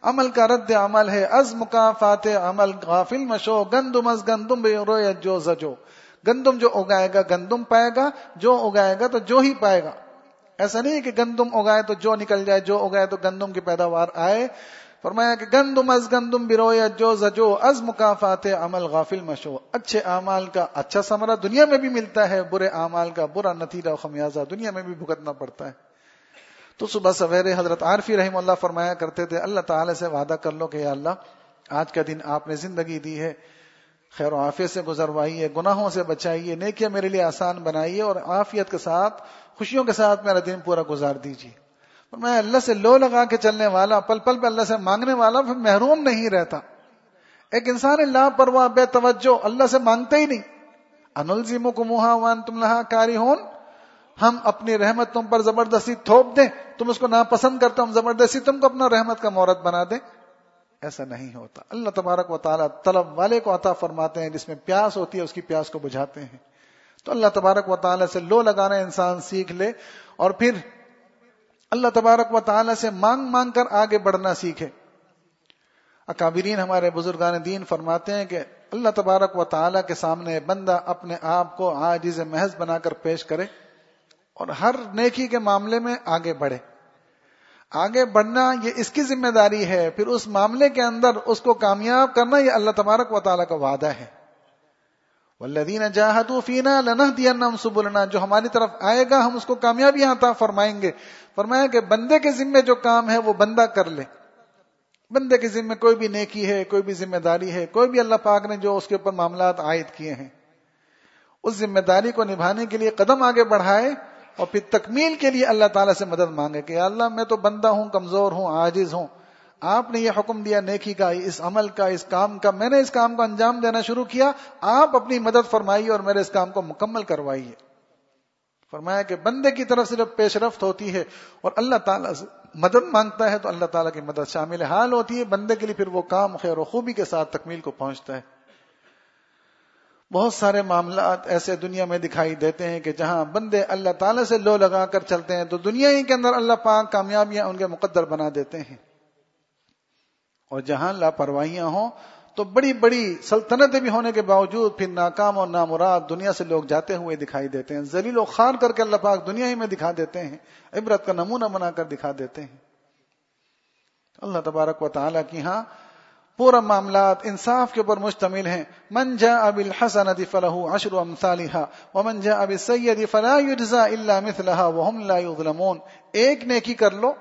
عمل کا رد عمل ہے، از مکافات عمل غافل مشو، گندم از گندم برویت جو زجو، گندم جو اگائے گا گندم پائے گا، جو اگائے گا تو جو ہی پائے گا. ایسا نہیں کہ گندم اگائے تو جو نکل جائے، جو اگائے تو گندم کی پیداوار آئے. فرمایا کہ گندم از گندم برویت جو زجو، از مکافات عمل غافل مشو، اچھے اعمال کا اچھا ثمرہ دنیا میں بھی ملتا ہے، برے اعمال کا برا نتیجہ و خمیازہ دنیا میں بھی بھگتنا پڑتا ہے. تو صبح سویرے حضرت عارفی رحمہ اللہ فرمایا کرتے تھے، اللہ تعالی سے وعدہ کر لو کہ یا اللہ آج کا دن آپ نے زندگی دی ہے، خیر و عافیت سے گزروائیے، گناہوں سے بچائیے، نیکیاں میرے لیے آسان بنائیے، اور عافیت کے ساتھ خوشیوں کے ساتھ میرا دن پورا گزار دیجیے. میں اللہ سے لو لگا کے چلنے والا، پل پل پہ اللہ سے مانگنے والا پھر محروم نہیں رہتا. ایک انسان لاپرواہ بے توجہ اللہ سے مانگتے ہی نہیں. انلزمکموہا وانتم لہا کارہون، ہم اپنی رحمت تم پر زبردستی تھوپ دیں، تم اس کو ناپسند کرتے ہم زبردستی تم کو اپنا رحمت کا مورد بنا دیں. ایسا نہیں ہوتا. اللہ تبارک و تعالیٰ طلب والے کو عطا فرماتے ہیں، جس میں پیاس ہوتی ہے اس کی پیاس کو بجھاتے ہیں. تو اللہ تبارک و تعالیٰ سے لو لگانا انسان سیکھ لے، اور پھر اللہ تبارک و تعالیٰ سے مانگ مانگ کر آگے بڑھنا سیکھے. اکابرین ہمارے بزرگان دین فرماتے ہیں کہ اللہ تبارک و تعالیٰ کے سامنے بندہ اپنے آپ کو عاجز محض بنا کر پیش کرے اور ہر نیکی کے معاملے میں آگے بڑھے. آگے بڑھنا یہ اس کی ذمہ داری ہے، پھر اس معاملے کے اندر اس کو کامیاب کرنا یہ اللہ تبارک و تعالیٰ کا وعدہ ہے. والذین جاہدوا فینا لنہدینہم سبلنا، جو ہماری طرف آئے گا ہم اس کو کامیابی عطا فرمائیں گے. فرمایا کہ بندے کے ذمے جو کام ہے وہ بندہ کر لے. بندے کے ذمے کوئی بھی نیکی ہے، کوئی بھی ذمہ داری ہے، کوئی بھی اللہ پاک نے جو اس کے اوپر معاملات عائد کیے ہیں، اس ذمہ داری کو نبھانے کے لیے قدم آگے بڑھائے، اور پھر تکمیل کے لیے اللہ تعالیٰ سے مدد مانگے کہ یا اللہ میں تو بندہ ہوں، کمزور ہوں، عاجز ہوں، آپ نے یہ حکم دیا نیکی کا، اس عمل کا، اس کام کا، میں نے اس کام کو انجام دینا شروع کیا، آپ اپنی مدد فرمائیے اور میرے اس کام کو مکمل کروائیے. فرمایا کہ بندے کی طرف سے جب پیش رفت ہوتی ہے اور اللہ تعالیٰ سے مدد مانگتا ہے تو اللہ تعالیٰ کی مدد شامل حال ہوتی ہے، بندے کے لیے پھر وہ کام خیر و خوبی کے ساتھ تکمیل کو پہنچتا ہے. بہت سارے معاملات ایسے دنیا میں دکھائی دیتے ہیں کہ جہاں بندے اللہ تعالیٰ سے لو لگا کر چلتے ہیں تو دنیا ہی کے اندر اللہ پاک کامیابیاں ان کے مقدر بنا دیتے ہیں، اور جہاں لاپرواہیاں ہوں تو بڑی بڑی سلطنتیں بھی ہونے کے باوجود پھر ناکام اور نامراد دنیا سے لوگ جاتے ہوئے دکھائی دیتے ہیں. ذلیل و خوار کر کے اللہ پاک دنیا ہی میں دکھا دیتے ہیں، عبرت کا نمونہ بنا کر دکھا دیتے ہیں. اللہ تبارک و تعالیٰ کی ہاں پورا معاملات انصاف کے اوپر مشتمل ہیں. من جاء بالحسنۃ فلہ عشر امثالها ومن جاء بالسیئۃ فلا یجزى الا مثلها وهم لا یظلمون. ایک نیکی کر لو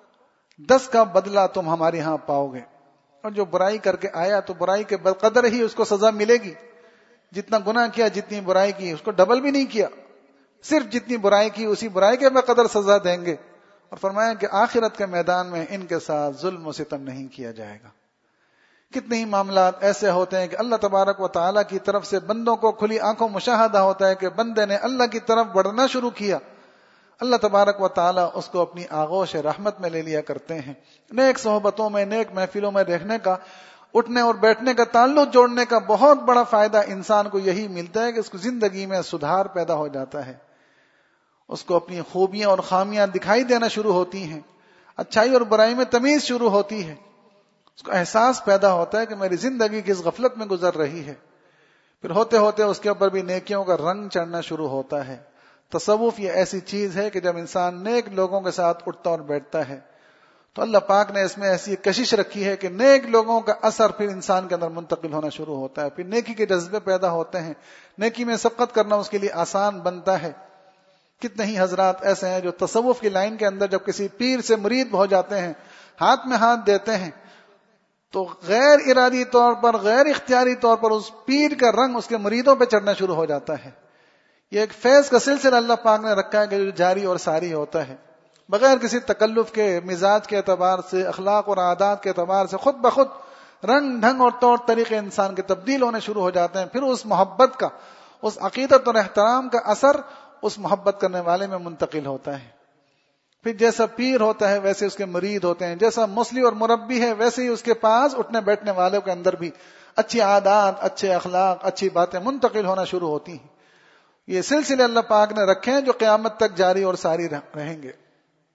10 کا بدلہ تم ہمارے ہاں پاؤ گے، اور جو برائی کر کے آیا تو برائی کے بقدر ہی اس کو سزا ملے گی. جتنا گناہ کیا، جتنی برائی کی، اس کو ڈبل بھی نہیں کیا، صرف جتنی برائی کی اسی برائی کے بقدر سزا دیں گے. اور فرمایا کہ آخرت کے میدان میں ان کے ساتھ ظلم و ستم نہیں کیا جائے گا. کتنے ہی معاملات ایسے ہوتے ہیں کہ اللہ تبارک و تعالیٰ کی طرف سے بندوں کو کھلی آنکھوں مشاہدہ ہوتا ہے کہ بندے نے اللہ کی طرف بڑھنا شروع کیا، اللہ تبارک و تعالیٰ اس کو اپنی آغوش رحمت میں لے لیا کرتے ہیں. نیک صحبتوں میں، نیک محفلوں میں رہنے کا، اٹھنے اور بیٹھنے کا، تعلق جوڑنے کا بہت بڑا فائدہ انسان کو یہی ملتا ہے کہ اس کو زندگی میں سدھار پیدا ہو جاتا ہے، اس کو اپنی خوبیاں اور خامیاں دکھائی دینا شروع ہوتی ہیں، اچھائی اور برائی میں تمیز شروع ہوتی ہے، اس کو احساس پیدا ہوتا ہے کہ میری زندگی کس غفلت میں گزر رہی ہے. پھر ہوتے ہوتے اس کے اوپر بھی نیکیوں کا رنگ چڑھنا شروع ہوتا ہے. تصوف یہ ایسی چیز ہے کہ جب انسان نیک لوگوں کے ساتھ اٹھتا اور بیٹھتا ہے تو اللہ پاک نے اس میں ایسی کشش رکھی ہے کہ نیک لوگوں کا اثر پھر انسان کے اندر منتقل ہونا شروع ہوتا ہے، پھر نیکی کے جذبے پیدا ہوتے ہیں، نیکی میں سبقت کرنا اس کے لیے آسان بنتا ہے. کتنے ہی حضرات ایسے ہیں جو تصوف کی لائن کے اندر جب کسی پیر سے مرید ہو جاتے ہیں، ہاتھ میں ہاتھ دیتے ہیں، تو غیر ارادی طور پر، غیر اختیاری طور پر اس پیر کا رنگ اس کے مریدوں پہ چڑھنا شروع ہو جاتا ہے. یہ ایک فیض کا سلسلہ اللہ پاک نے رکھا ہے کہ جو جاری اور ساری ہوتا ہے، بغیر کسی تکلف کے، مزاج کے اعتبار سے، اخلاق اور عادات کے اعتبار سے خود بخود رنگ ڈھنگ اور طور طریقے انسان کے تبدیل ہونے شروع ہو جاتے ہیں. پھر اس محبت کا، اس عقیدت اور احترام کا اثر اس محبت کرنے والے میں منتقل ہوتا ہے. پھر جیسا پیر ہوتا ہے ویسے اس کے مرید ہوتے ہیں، جیسا مصلی اور مربی ہے ویسے ہی اس کے پاس اٹھنے بیٹھنے والوں کے اندر بھی اچھی عادات، اچھے اخلاق، اچھی باتیں منتقل ہونا شروع ہوتی ہیں. یہ سلسلے اللہ پاک نے رکھے ہیں جو قیامت تک جاری اور ساری رہیں گے.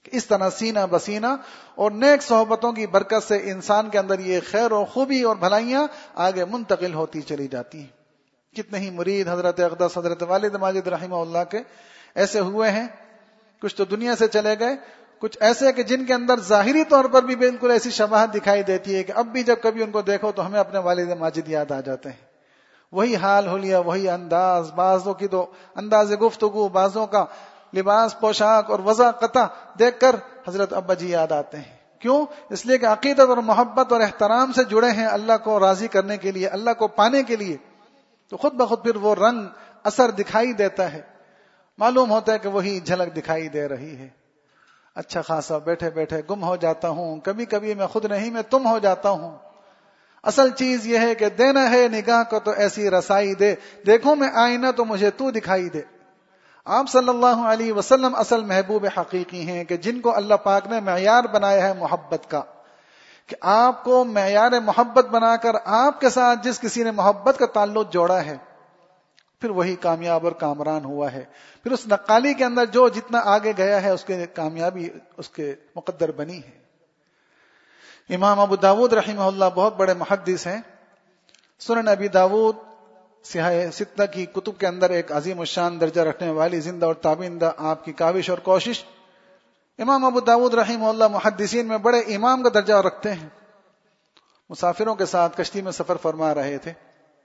اس طرح سینہ بسینہ اور نیک صحبتوں کی برکت سے انسان کے اندر یہ خیر و خوبی اور بھلائیاں آگے منتقل ہوتی چلی جاتی ہیں. کتنے ہی مرید حضرت اقدس حضرت والد ماجد رحمہ اللہ کے ایسے ہوئے ہیں. کچھ تو دنیا سے چلے گئے، کچھ ایسے کہ جن کے اندر ظاہری طور پر بھی بالکل ایسی شباہت دکھائی دیتی ہے کہ اب بھی جب کبھی ان کو دیکھو تو ہمیں اپنے والد ماجد یاد آ جاتے ہیں. وہی حال حلیہ، وہی انداز، بعضوں کی تو انداز گفتگو، بعضوں کا لباس پوشاک اور وضاقتہ دیکھ کر حضرت ابا جی یاد آتے ہیں. کیوں؟ اس لیے کہ عقیدت اور محبت اور احترام سے جڑے ہیں اللہ کو راضی کرنے کے لیے، اللہ کو پانے کے لیے. تو خود بخود پھر وہ رنگ اثر دکھائی دیتا ہے، معلوم ہوتا ہے کہ وہی جھلک دکھائی دے رہی ہے. اچھا خاصا بیٹھے بیٹھے گم ہو جاتا ہوں، کبھی کبھی میں خود نہیں میں تم ہو جاتا ہوں. اصل چیز یہ ہے کہ دینا ہے نگاہ کو تو ایسی رسائی دے، دیکھوں میں آئینہ تو مجھے تو دکھائی دے. آپ صلی اللہ علیہ وسلم اصل محبوب حقیقی ہیں کہ جن کو اللہ پاک نے معیار بنایا ہے محبت کا، کہ آپ کو معیار محبت بنا کر آپ کے ساتھ جس کسی نے محبت کا تعلق جوڑا ہے پھر وہی کامیاب اور کامران ہوا ہے. پھر اس نقالی کے اندر جو جتنا آگے گیا ہے اس کے کامیابی اس کے مقدر بنی ہے. امام ابو داود رحمہ اللہ بہت بڑے محدث ہیں. سنن ابی داود سیاہ ستہ کی کتب کے اندر ایک عظیم الشان درجہ رکھنے والی زندہ اور تابندہ آپ کی کاوش اور کوشش. امام ابو داود رحمہ اللہ محدثین میں بڑے امام کا درجہ رکھتے ہیں. مسافروں کے ساتھ کشتی میں سفر فرما رہے تھے.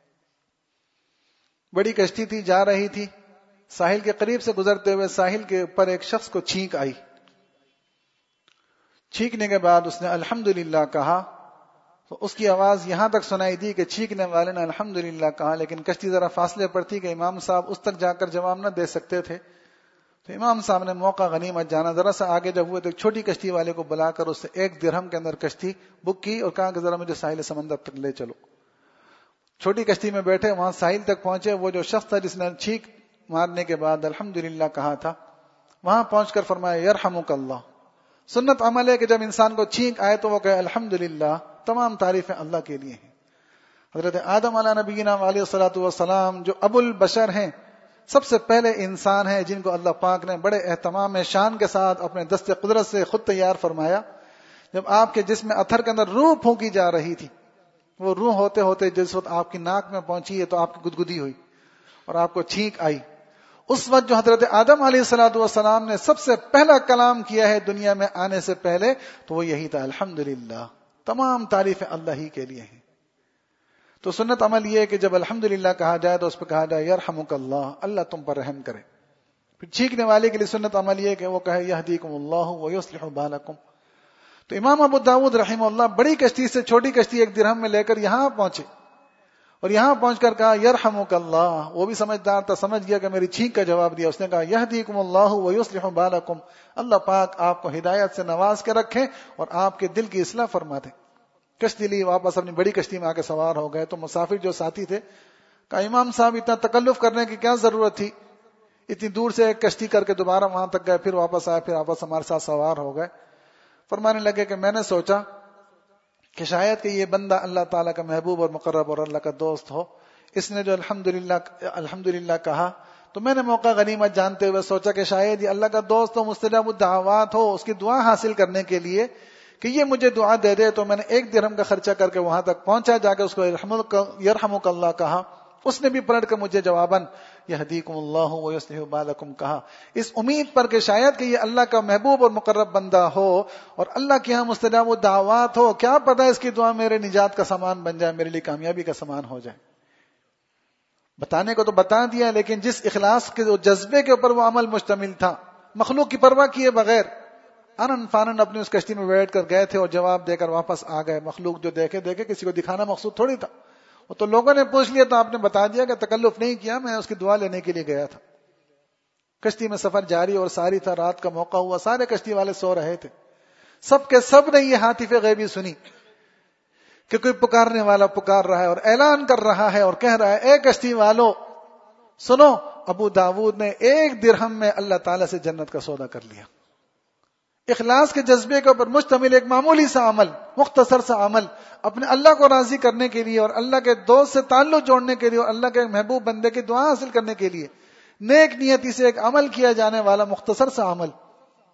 بڑی کشتی تھی، جا رہی تھی. ساحل کے قریب سے گزرتے ہوئے ساحل کے اوپر ایک شخص کو چھینک آئی. چھینکنے کے بعد اس نے الحمدللہ کہا تو اس کی آواز یہاں تک سنائی دی کہ چھینکنے والے نے الحمدللہ کہا، لیکن کشتی ذرا فاصلے پر تھی کہ امام صاحب اس تک جا کر جواب نہ دے سکتے تھے. تو امام صاحب نے موقع غنیمت جانا، ذرا سا آگے جب ہوئے تو ایک چھوٹی کشتی والے کو بلا کر اس سے 1 درہم کے اندر کشتی بک کی اور کہا کہ ذرا مجھے ساحل سمندر تک لے چلو. چھوٹی کشتی میں بیٹھے وہاں ساحل تک پہنچے. وہ جو شخص تھا جس نے چھینک مارنے کے بعد الحمدللہ کہا تھا، وہاں پہنچ کر فرمایا یرحمک اللہ. سنت عمل ہے کہ جب انسان کو چھینک آئے تو وہ کہے الحمدللہ، تمام تعریفیں اللہ کے لیے ہیں. حضرت آدم علیہ نبینا علیہ الصلوۃ والسلام جو ابو البشر ہیں، سب سے پہلے انسان ہیں جن کو اللہ پاک نے بڑے اہتمام شان کے ساتھ اپنے دست قدرت سے خود تیار فرمایا. جب آپ کے جسم اتھر کے اندر روح پھونکی جا رہی تھی، وہ روح ہوتے ہوتے جس وقت آپ کی ناک میں پہنچی ہے تو آپ کی گدگدی ہوئی اور آپ کو چھینک آئی. اس وقت جو حضرت آدم علیہ الصلوۃ والسلام نے سب سے پہلا کلام کیا ہے دنیا میں آنے سے پہلے تو وہ یہی تھا الحمدللہ، تمام تعریفیں اللہ ہی کے لیے ہیں. تو سنت عمل یہ ہے کہ جب الحمدللہ کہا جائے تو اس پہ کہا جائے یرحمک اللہ، اللہ تم پر رحم کرے. پھر چھینکنے والے کے لیے سنت عمل یہ کہ وہ کہے یہدیکم اللہ ویصلح بالکم. تو امام ابو داود رحمہ اللہ بڑی کشتی سے چھوٹی کشتی 1 درہم میں لے کر یہاں پہنچے اور یہاں پہنچ کر کہا یرحمک اللہ. وہ بھی سمجھدار تھا، سمجھ گیا کہ میری چھینک کا جواب دیا. اس نے کہا یہدیکم اللہ ویصلح بالکم، اللہ پاک آپ کو ہدایت سے نواز کے رکھے اور آپ کے دل کی اصلاح فرما دے. کشتی لی، واپس اپنی بڑی کشتی میں آ کے سوار ہو گئے. تو مسافر جو ساتھی تھے کہا امام صاحب اتنا تکلف کرنے کی کیا ضرورت تھی، اتنی دور سے ایک کشتی کر کے دوبارہ وہاں تک گئے، پھر واپس آئے، پھر واپس ہمارے ساتھ سوار ہو گئے. فرمانے لگے کہ میں نے سوچا کہ شاید کہ یہ بندہ اللہ تعالیٰ کا محبوب اور مقرب اور اللہ کا دوست ہو. اس نے جو الحمدللہ کہا تو میں نے موقع غنیمت جانتے ہوئے سوچا کہ شاید یہ اللہ کا دوست ہو، مستجاب الدعوات ہو، اس کی دعا حاصل کرنے کے لیے کہ یہ مجھے دعا دے دے. تو میں نے 1 درہم کا خرچہ کر کے وہاں تک پہنچا، جا کے اس کو یرحمک اللہ کہا. اس نے بھی پلٹ کر مجھے جواباً یہدیکم اللہ ویصلح بالکم کہا، اس امید پر کہ شاید کہ یہ اللہ کا محبوب اور مقرب بندہ ہو اور اللہ کے ہاں مستجاب الدعوات ہو، کیا پتہ اس کی دعا میرے نجات کا سامان بن جائے، میرے لیے کامیابی کا سامان ہو جائے. بتانے کو تو بتا دیا، لیکن جس اخلاص کے جذبے کے اوپر وہ عمل مشتمل تھا، مخلوق کی پرواہ کیے بغیر آنن فانن اپنی اس کشتی میں بیٹھ کر گئے تھے اور جواب دے کر واپس آ گئے. مخلوق جو دیکھے کسی کو دکھانا مقصود تھوڑی تھا. وہ تو لوگوں نے پوچھ لیا تو آپ نے بتا دیا کہ تکلف نہیں کیا، میں اس کی دعا لینے کے لیے گیا تھا. کشتی میں سفر جاری اور ساری تھا، رات کا موقع ہوا، سارے کشتی والے سو رہے تھے. سب کے سب نے یہ ہاتف غیبی سنی کہ کوئی پکارنے والا پکار رہا ہے اور اعلان کر رہا ہے اور کہہ رہا ہے اے کشتی والو سنو، ابو داود نے 1 درہم میں اللہ تعالیٰ سے جنت کا سودا کر لیا. اخلاص کے جذبے کے اوپر مشتمل ایک معمولی سا عمل، مختصر سا عمل، اپنے اللہ کو راضی کرنے کے لیے اور اللہ کے دوست سے تعلق جوڑنے کے لیے اور اللہ کے محبوب بندے کی دعا حاصل کرنے کے لیے نیک نیتی سے ایک عمل کیا جانے والا مختصر سا عمل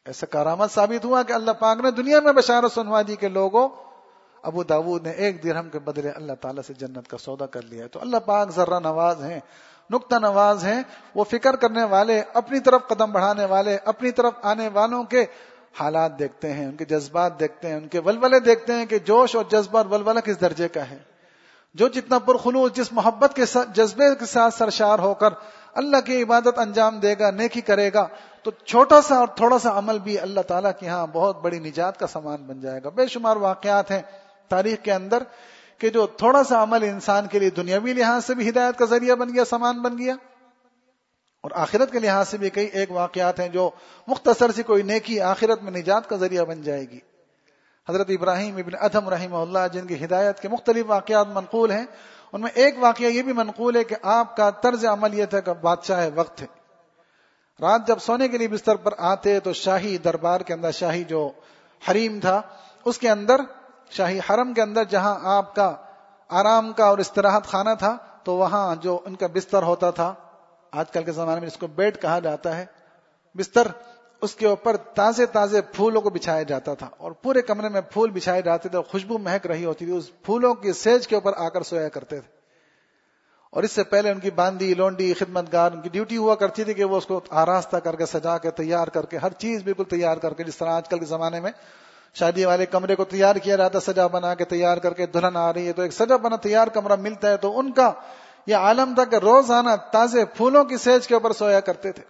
ایسا کرامت ثابت ہوا کہ اللہ پاک نے دنیا میں بشارت سنوا دی کہ لوگوں ابو داود نے 1 درہم کے بدلے اللہ تعالیٰ سے جنت کا سودا کر لیا ہے. تو اللہ پاک ذرہ نواز ہیں، نقطہ نواز ہیں. وہ فکر کرنے والے، اپنی طرف قدم بڑھانے والے، اپنی طرف آنے والوں کے حالات دیکھتے ہیں، ان کے جذبات دیکھتے ہیں، ان کے ولولے دیکھتے ہیں کہ جوش اور جذبہ اور ولولہ کس درجے کا ہے. جو جتنا پرخلوص، جس محبت کے ساتھ، جذبے کے ساتھ سرشار ہو کر اللہ کی عبادت انجام دے گا، نیکی کرے گا، تو چھوٹا سا اور تھوڑا سا عمل بھی اللہ تعالیٰ کے ہاں بہت بڑی نجات کا سامان بن جائے گا. بے شمار واقعات ہیں تاریخ کے اندر کہ جو تھوڑا سا عمل انسان کے لیے دنیاوی لحاظ سے بھی ہدایت کا ذریعہ بن گیا، سامان بن گیا، اور آخرت کے لحاظ سے بھی کئی ایک واقعات ہیں جو مختصر سی کوئی نیکی آخرت میں نجات کا ذریعہ بن جائے گی. حضرت ابراہیم ابن ادھم رحمہ اللہ، جن کی ہدایت کے مختلف واقعات منقول ہیں، ان میں ایک واقعہ یہ بھی منقول ہے کہ آپ کا طرز عمل یہ تھا کہ بادشاہ وقت تھے. رات جب سونے کے لیے بستر پر آتے تو شاہی دربار کے اندر، شاہی جو حریم تھا اس کے اندر، شاہی حرم کے اندر جہاں آپ کا آرام کا اور استراحت خانہ تھا، تو وہاں جو ان کا بستر ہوتا تھا، آج کل کے زمانے میں اس کو بیڈ کہا جاتا ہے، بستر، اس کے اوپر تازے تازے پھولوں کو بچھایا جاتا تھا، اور پورے کمرے میں پھول بچھائے جاتے تھے اور خوشبو مہک رہی ہوتی تھی. اس پھولوں کی سیج کے اوپر آ کر سویا کرتے تھے. اور اس سے پہلے ان کی باندی، لونڈی، خدمتگار، ان کی ڈیوٹی ہوا کرتی تھی کہ وہ اس کو آراستہ کر کے، سجا کے، تیار کر کے، ہر چیز بالکل تیار کر کے، جس طرح آج کل کے زمانے میں شادی والے کمرے کو تیار کیا جاتا ہے، سجا بنا کے تیار کر کے، دلہن آ رہی ہے تو ایک سجا بنا تیار کمرہ ملتا ہے. تو ان کا یہ عالم تھا کہ روزانہ تازے پھولوں کی سیج کے اوپر سویا کرتے تھے.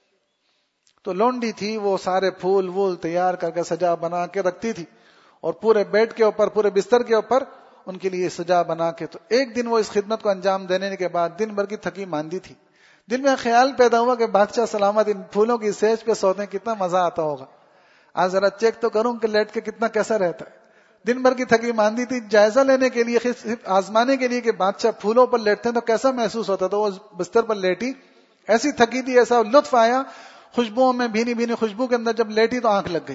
تو لونڈی تھی، وہ سارے پھول وول تیار کر کے سجا بنا کے رکھتی تھی، اور پورے بیڈ کے اوپر، پورے بستر کے اوپر ان کے لیے سجا بنا کے. تو ایک دن وہ اس خدمت کو انجام دینے کے بعد دن بھر کی تھکی ماندی تھی. دل میں خیال پیدا ہوا کہ بادشاہ سلامت ان پھولوں کی سیج پہ سوتے کتنا مزہ آتا ہوگا، آج ذرا چیک تو کروں کہ لیٹ کے کتنا کیسا رہتا ہے. دن بھر کی تھکی ماندی تھی، جائزہ لینے کے لیے، صرف آزمانے کے لیے کہ بادشاہ پھولوں پر لیٹتے ہیں تو کیسا محسوس ہوتا. تو وہ بستر پر لیٹی، ایسی تھکی تھی، ایسا لطف آیا خوشبوؤں میں، بھینی بھینی خوشبو کے اندر جب لیٹی تو آنکھ لگ گئی.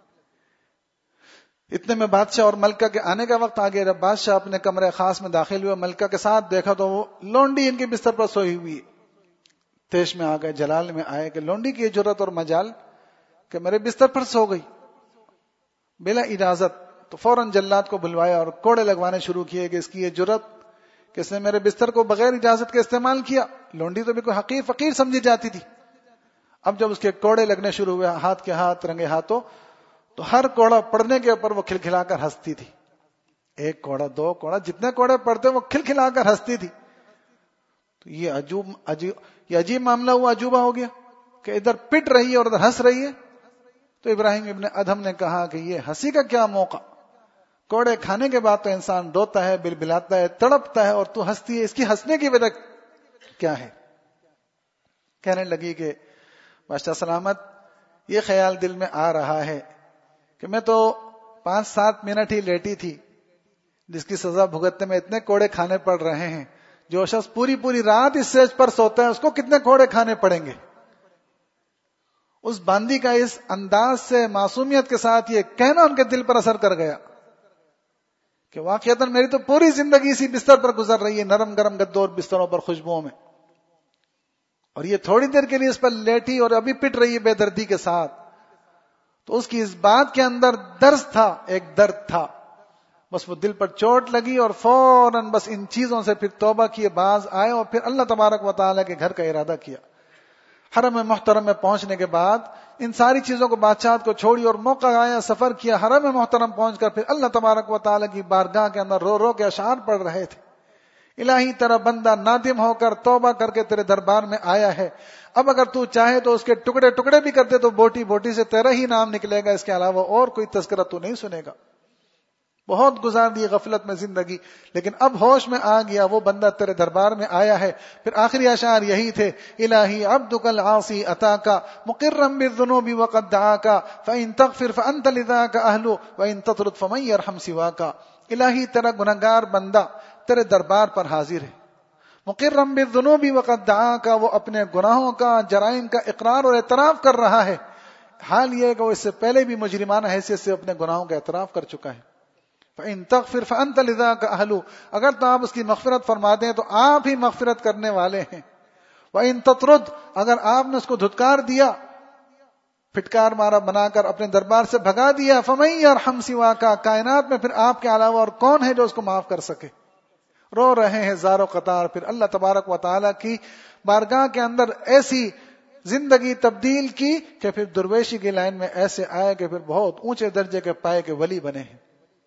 اتنے میں بادشاہ اور ملکہ کے آنے کا وقت آ گیا. جب بادشاہ اپنے کمرے خاص میں داخل ہوئے، ملکہ کے ساتھ دیکھا تو وہ لونڈی ان کے بستر پر سوئی ہوئی. تیش میں آ گئے، جلال میں آئے کہ لونڈی کی جرت اور مجال کہ میرے بستر پر سو گئی بلا اجازت. تو فوراً جلاد کو بلوایا اور کوڑے لگوانے شروع کیے کہ اس کی یہ جرت کہ اس نے میرے بستر کو بغیر اجازت کے استعمال کیا. لونڈی تو بالکل حقیر فقیر سمجھی جاتی تھی. اب جب اس کے کوڑے لگنے شروع ہوئے، ہاتھ کے ہاتھ، رنگے ہاتھوں، تو ہر کوڑا پڑنے کے اوپر وہ کھلکھلا کر ہنستی تھی. 1 کوڑا، 2 کوڑا، جتنے کوڑے پڑتے وہ کھلکھلا کر ہنستی تھی. تو یہ عجیب معاملہ ہوا، عجوبہ ہو گیا کہ ادھر پٹ رہی ہے اور ادھر ہنس رہی ہے. تو ابراہیم ابن ادھم نے کہا کہ یہ ہنسی کا کیا موقع، کوڑے کھانے کے بعد تو انسان روتا ہے، بلبلاتا ہے، تڑپتا ہے، اور تو ہنستی ہے، اس کی ہنسنے کی وجہ کیا ہے. کہنے لگی کہ بادشاہ سلامت، یہ خیال دل میں آ رہا ہے کہ میں تو 5-7 منٹ ہی لیٹی تھی، جس کی سزا بھگتنے میں اتنے کوڑے کھانے پڑ رہے ہیں. جو شخص پوری رات اس سیج پر سوتا ہے اس کو کتنے کوڑے کھانے پڑیں گے. اس باندی کا اس انداز سے، معصومیت کے ساتھ یہ کہنا ان کے دل پر اثر کر گیا کہ واقعتاً میری تو پوری زندگی اسی بستر پر گزر رہی ہے، نرم گرم گدوں اور بستروں پر، خوشبوؤں میں، اور یہ تھوڑی دیر کے لیے اس پر لیٹی اور ابھی پٹ رہی ہے بے دردی کے ساتھ. تو اس کی اس بات کے اندر درس تھا، ایک درد تھا. بس وہ دل پر چوٹ لگی اور فوراً بس ان چیزوں سے پھر توبہ کیے باز آئے اور پھر اللہ تبارک و تعالیٰ کے گھر کا ارادہ کیا. حرم محترم میں پہنچنے کے بعد ان ساری چیزوں کو، بادشاہت کو چھوڑی اور موقع آیا، سفر کیا. حرم محترم پہنچ کر پھر اللہ تبارک و تعالیٰ کی بارگاہ کے اندر رو رو کے اشعار پڑھ رہے تھے. الہی تیرا بندہ نادم ہو کر توبہ کر کے تیرے دربار میں آیا ہے. اب اگر تو چاہے تو اس کے ٹکڑے ٹکڑے بھی کرتے تو بوٹی بوٹی سے تیرا ہی نام نکلے گا، اس کے علاوہ اور کوئی تذکرہ تو نہیں سنے گا. بہت گزار دی غفلت میں زندگی، لیکن اب ہوش میں آ گیا، وہ بندہ تیرے دربار میں آیا ہے. پھر آخری اشعار یہی تھے: الہی عبدک العاصی اتاکا مقرا بالذنوب وقد دعاکا فان تغفر فانت لذاک اہل وان تطرد فمن یرحم سواکا. الہی تیرا گنہگار بندہ تیرے دربار پر حاضر ہے، مقرا بالذنوب وقد دعاکا، وہ اپنے گناہوں کا، جرائم کا اقرار اور اعتراف کر رہا ہے. حال یہ ہے کہ وہ اس سے پہلے بھی مجرمانہ حیثیت سے اپنے گناہوں کا اعتراف کر چکا ہے. فَإِن تَغْفِرْ فَأَنْتَ لِذَاكَ أَهْلُ، اگر تو آپ اس کی مغفرت فرما دیں تو آپ ہی مغفرت کرنے والے ہیں. وَإِن تَطْرُدْ، اگر آپ نے اس کو دھتکار دیا، پھٹکار مارا بنا کر اپنے دربار سے بھگا دیا. فَمَن يَرْحَمْ سِوَاكَ، کائنات میں پھر آپ کے علاوہ اور کون ہے جو اس کو معاف کر سکے. رو رہے ہیں زار و قطار. پھر اللہ تبارک و تعالیٰ کی بارگاہ کے اندر ایسی زندگی تبدیل کی کہ پھر درویشی کی لائن میں ایسے آئے کہ پھر بہت اونچے درجے کے پائے کے ولی بنے ہیں.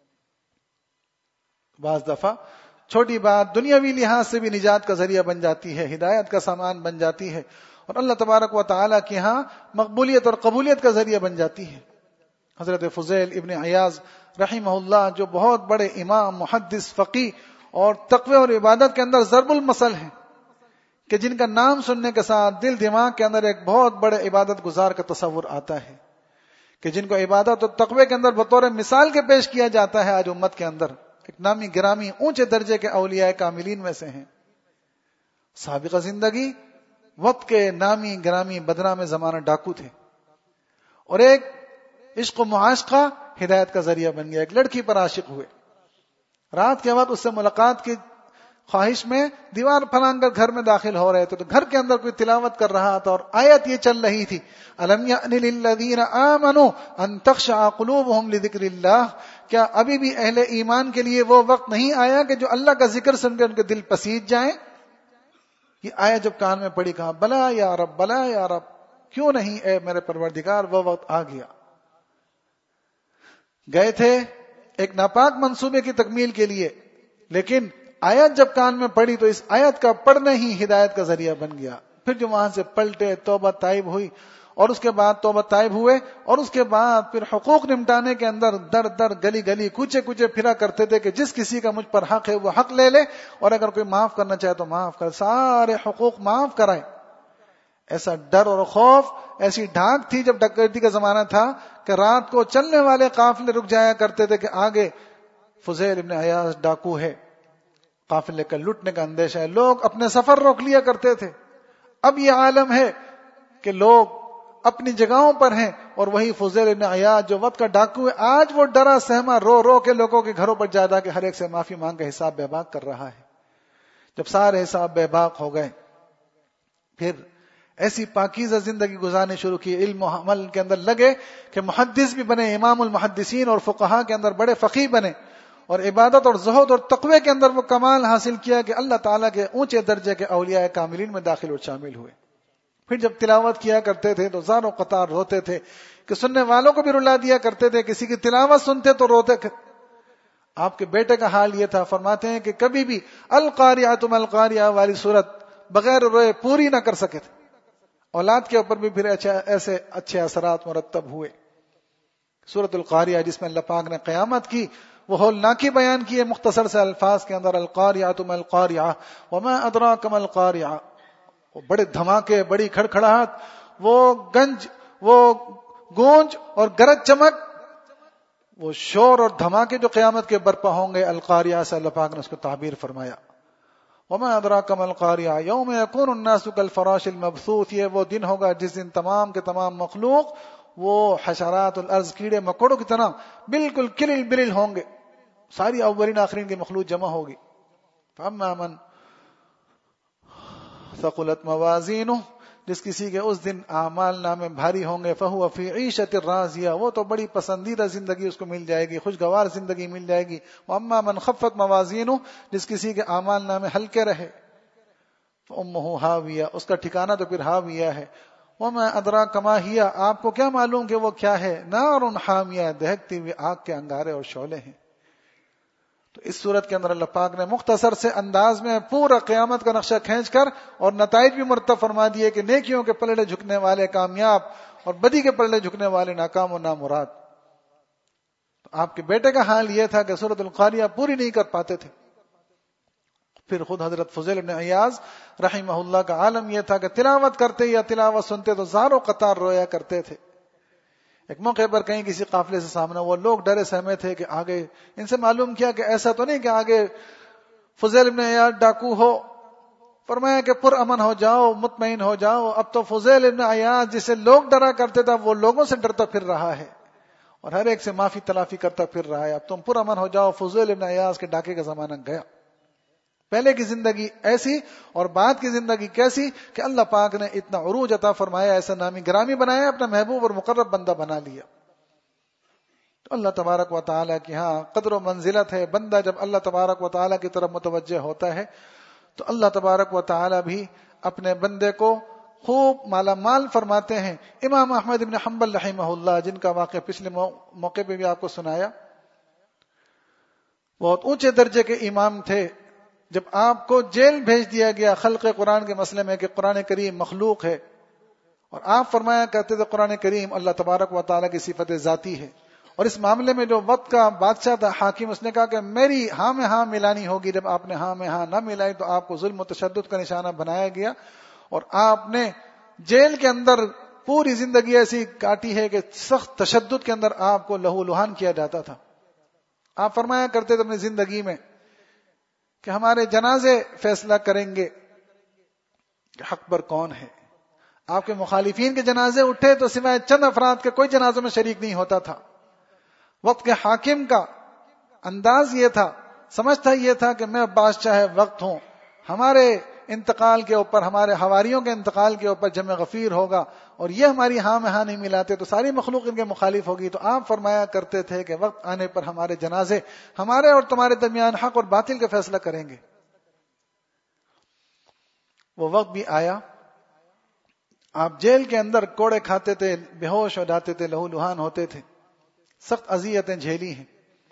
بعض دفعہ چھوٹی بات دنیاوی لحاظ سے بھی نجات کا ذریعہ بن جاتی ہے، ہدایت کا سامان بن جاتی ہے، اور اللہ تبارک و تعالیٰ کے ہاں مقبولیت اور قبولیت کا ذریعہ بن جاتی ہے. حضرت فضیل ابن عیاض رحمہ اللہ جو بہت بڑے امام، محدث، فقی اور تقوی اور عبادت کے اندر ضرب المثل ہیں، کہ جن کا نام سننے کے ساتھ دل دماغ کے اندر ایک بہت بڑے عبادت گزار کا تصور آتا ہے، کہ جن کو عبادت اور تقوی کے اندر بطور مثال کے پیش کیا جاتا ہے آج امت کے اندر، ایک نامی گرامی اونچے درجے کے اولیاء کاملین میں سے ہیں. سابقہ زندگی وقت کے نامی گرامی بدنام زمانہ ڈاکو تھے، اور ایک عشق و معاشقہ ہدایت کا ذریعہ بن گیا. ایک لڑکی پر عاشق ہوئے، رات کے وقت اس سے ملاقات کی خواہش میں دیوار پھلانگ کر گھر میں داخل ہو رہے تھے، تو گھر کے اندر کوئی تلاوت کر رہا تھا اور آیت یہ چل رہی تھی، أَلَمْ يَأْنِ لِلَّذِينَ آمَنُوا أَن تَخْشَعَ قُلُوبُهُم لِذِكْرِ اللَّهِ، کیا ابھی بھی اہل ایمان کے لیے وہ وقت نہیں آیا کہ جو اللہ کا ذکر سن کے ان کے دل پسیج جائیں؟ یہ آیت جب کان میں پڑی کہا بلا یا رب، بلا یا رب، کیوں نہیں اے میرے پروردگار، وہ وقت آ گیا. گئے تھے ایک ناپاک منصوبے کی تکمیل کے لیے، لیکن آیت جب کان میں پڑی تو اس آیت کا پڑھنا ہی ہدایت کا ذریعہ بن گیا. پھر جو وہاں سے پلٹے، توبہ طائب ہوئی، اور اس کے بعد توبہ طائب ہوئے، اور اس کے بعد پھر حقوق نمٹانے کے اندر در در گلی گلی کوچے کوچے پھرا کرتے تھے کہ جس کسی کا مجھ پر حق ہے وہ حق لے لے، اور اگر کوئی معاف کرنا چاہے تو معاف کر، سارے حقوق معاف کرائے. ایسا ڈر اور خوف، ایسی ڈھانک تھی جب ڈکیتی کا زمانہ تھا کہ رات کو چلنے والے قافلے رک جایا کرتے تھے کہ آگے فضیل ابن عیاض ڈاکو ہے، قافلے کا لٹنے کا اندیشہ ہے. لوگ اپنے سفر روک لیا کرتے تھے. اب یہ عالم ہے کہ لوگ اپنی جگہوں پر ہیں، اور وہی فضیل ابن عیاض جو وقت کا ڈاکو ہے آج وہ ڈرا سہما رو رو کے لوگوں کے گھروں پر جا جا کے ہر ایک سے معافی مانگ کے حساب بے باک کر رہا ہے. جب سارے حساب بے باک ہو گئے، پھر ایسی پاکیزہ زندگی گزارنے شروع کی، علم و عمل کے اندر لگے کہ محدث بھی بنے، امام المحدثین اور فقہا کے اندر بڑے فقیہ بنے، اور عبادت اور زہد اور تقوی کے اندر وہ کمال حاصل کیا کہ اللہ تعالیٰ کے اونچے درجے کے اولیاء کاملین میں داخل اور شامل ہوئے. پھر جب تلاوت کیا کرتے تھے تو زار و قطار روتے تھے، کہ سننے والوں کو بھی رلا دیا کرتے تھے. کسی کی تلاوت سنتے تو روتے. آپ کے بیٹے کا حال یہ تھا، فرماتے ہیں کہ کبھی بھی القاریعۃ ما القاریعہ والی صورت بغیر روئے پوری نہ کر سکے تھے. اولاد کے اوپر بھی پھر ایسے اچھے اثرات مرتب ہوئے. سورۃ القاریعہ جس میں اللہ پاک نے قیامت کی وہ ہولناکی بیان کی ہے مختصر سے الفاظ کے اندر، القاریعۃ ما القاریعہ وما ادراک ما القاریعہ. وہ بڑے دھماکے، بڑی کھڑکھڑاہٹ، وہ گنج، وہ گونج اور گرج چمک، وہ شور اور دھماکے جو قیامت کے برپا ہوں گے، القاریعہ سے اللہ پاک نے اس کو تعبیر فرمایا. وما ادراک ما القاریعہ یوم یکون الناس کالفراش المبثوث. یہ وہ دن ہوگا جس دن تمام کے تمام مخلوق وہ حشرات الارض، کیڑے مکوڑوں کی طرح بالکل کلل بلل ہوں گے. ساری اولین آخرین کی مخلوق جمع ہوگی. فاما من ثقلت موازینہ، جس کسی کے اس دن اعمال نامے بھاری ہوں گے، فہو فی عیشۃ راضیہ، وہ تو بڑی پسندیدہ زندگی اس کو مل جائے گی، خوشگوار زندگی مل جائے گی. واما من خفت موازینہ، جس کسی کے اعمال نامے ہلکے رہے، فامہ ہاویہ، اس کا ٹھکانہ تو پھر ہاویہ ہے. وما ادراک ما ہی، آپ کو کیا معلوم کہ وہ کیا ہے؟ نار حامیہ، دہکتی ہوئی آگ کے انگارے اور شعلے ہیں. تو اس صورت کے اندر اللہ پاک نے مختصر سے انداز میں پورا قیامت کا نقشہ کھینچ کر اور نتائج بھی مرتب فرما دیے کہ نیکیوں کے پلڑے جھکنے والے کامیاب اور بدی کے پلڑے جھکنے والے ناکام و نامراد. تو آپ کے بیٹے کا حال یہ تھا کہ سورۃ القاریعہ پوری نہیں کر پاتے تھے. پھر خود حضرت فضیل بن عیاض رحمہ اللہ کا عالم یہ تھا کہ تلاوت کرتے یا تلاوت سنتے تو زار و قطار رویا کرتے تھے. ایک موقع پر کہیں کسی قافلے سے سامنے، وہ لوگ ڈرے سہمے تھے کہ آگے ان سے معلوم کیا کہ ایسا تو نہیں کہ آگے فضیل بن عیاض ڈاکو ہو. فرمایا کہ پر امن ہو جاؤ، مطمئن ہو جاؤ، اب تو فضیل بن عیاض جسے لوگ ڈرا کرتے تھا وہ لوگوں سے ڈرتا پھر رہا ہے اور ہر ایک سے معافی تلافی کرتا پھر رہا ہے. اب تم پر امن ہو جاؤ، فضیل بن عیاض کے ڈاکے کا زمانہ گیا. پہلے کی زندگی ایسی اور بعد کی زندگی کیسی کہ اللہ پاک نے اتنا عروج عطا فرمایا، ایسا نامی گرامی بنایا، اپنا محبوب اور مقرب بندہ بنا لیا. تو اللہ تبارک و تعالیٰ کی ہاں قدر و منزلت ہے. بندہ جب اللہ تبارک و تعالیٰ کی طرف متوجہ ہوتا ہے تو اللہ تبارک و تعالیٰ بھی اپنے بندے کو خوب مالا مال فرماتے ہیں. امام احمد بن حنبل رحمہ اللہ، جن کا واقعہ پچھلے موقع پہ بھی آپ کو سنایا، بہت اونچے درجے کے امام تھے. جب آپ کو جیل بھیج دیا گیا خلق قرآن کے مسئلے میں کہ قرآن کریم مخلوق ہے، اور آپ فرمایا کرتے تھے قرآن کریم اللہ تبارک و تعالیٰ کی صفت ذاتی ہے، اور اس معاملے میں جو وقت کا بادشاہ تھا حاکم، اس نے کہا کہ میری ہاں میں ہاں ملانی ہوگی. جب آپ نے ہاں میں ہاں نہ ملائی تو آپ کو ظلم و تشدد کا نشانہ بنایا گیا، اور آپ نے جیل کے اندر پوری زندگی ایسی کاٹی ہے کہ سخت تشدد کے اندر آپ کو لہو لہان کیا جاتا تھا. آپ فرمایا کرتے تھے اپنی زندگی میں کہ ہمارے جنازے فیصلہ کریں گے کہ حق پر کون ہے. آپ کے مخالفین کے جنازے اٹھے تو سوائے چند افراد کے کوئی جنازوں میں شریک نہیں ہوتا تھا. وقت کے حاکم کا انداز یہ تھا، سمجھتا یہ تھا کہ میں بادشاہ وقت ہوں، ہمارے انتقال کے اوپر، ہمارے حواریوں کے انتقال کے اوپر جمع غفیر ہوگا، اور یہ ہماری ہاں میں ہاں نہیں ملاتے تو ساری مخلوق ان کے مخالف ہوگی. تو آپ فرمایا کرتے تھے کہ وقت آنے پر ہمارے جنازے ہمارے اور تمہارے درمیان حق اور باطل کا فیصلہ کریں گے. وہ وقت بھی آیا، آپ جیل کے اندر کوڑے کھاتے تھے، بے ہوش ہو جاتے تھے، لہو لہان ہوتے تھے، سخت اذیتیں جھیلی ہیں.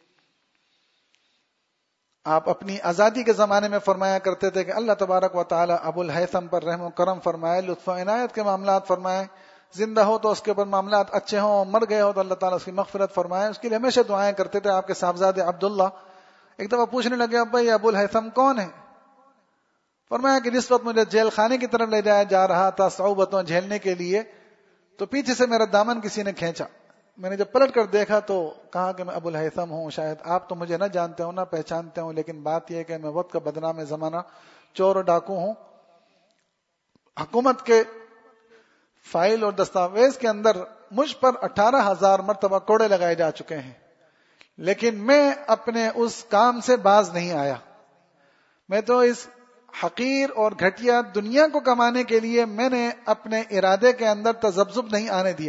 آپ اپنی آزادی کے زمانے میں فرمایا کرتے تھے کہ اللہ تبارک و تعالی ابو الہیثم پر رحم و کرم فرمائے، لطف و عنایت کے معاملات فرمائے، زندہ ہو تو اس کے اوپر معاملات اچھے ہوں، مر گئے ہو تو اللہ تعالیٰ اس کی مغفرت فرمائے. اس کے لیے ہمیشہ دعائیں کرتے تھے. آپ کے صاحبزادے عبداللہ ایک دفعہ پوچھنے لگے، ابا یہ ابو الہیثم کون ہے؟ فرمایا کہ جس وقت مجھے جیل خانے کی طرف لے جایا جا رہا تھا صعوبتوں جھیلنے کے لیے، تو پیچھے سے میرا دامن کسی نے کھینچا. میں نے جب پلٹ کر دیکھا تو کہا کہ میں ابو الہیثم ہوں. شاید آپ تو مجھے نہ جانتے ہوں نہ پہچانتے ہوں، لیکن بات یہ ہے کہ میں وقت کا بدنام زمانہ چور و ڈاکو ہوں. حکومت کے فائل اور دستاویز کے اندر مجھ پر 18,000 مرتبہ کوڑے لگائے جا چکے ہیں، لیکن میں اپنے اس کام سے باز نہیں آیا. میں تو اس حقیر اور گھٹیا دنیا کو کمانے کے لیے میں نے اپنے ارادے کے اندر تذبذب نہیں آنے دیا.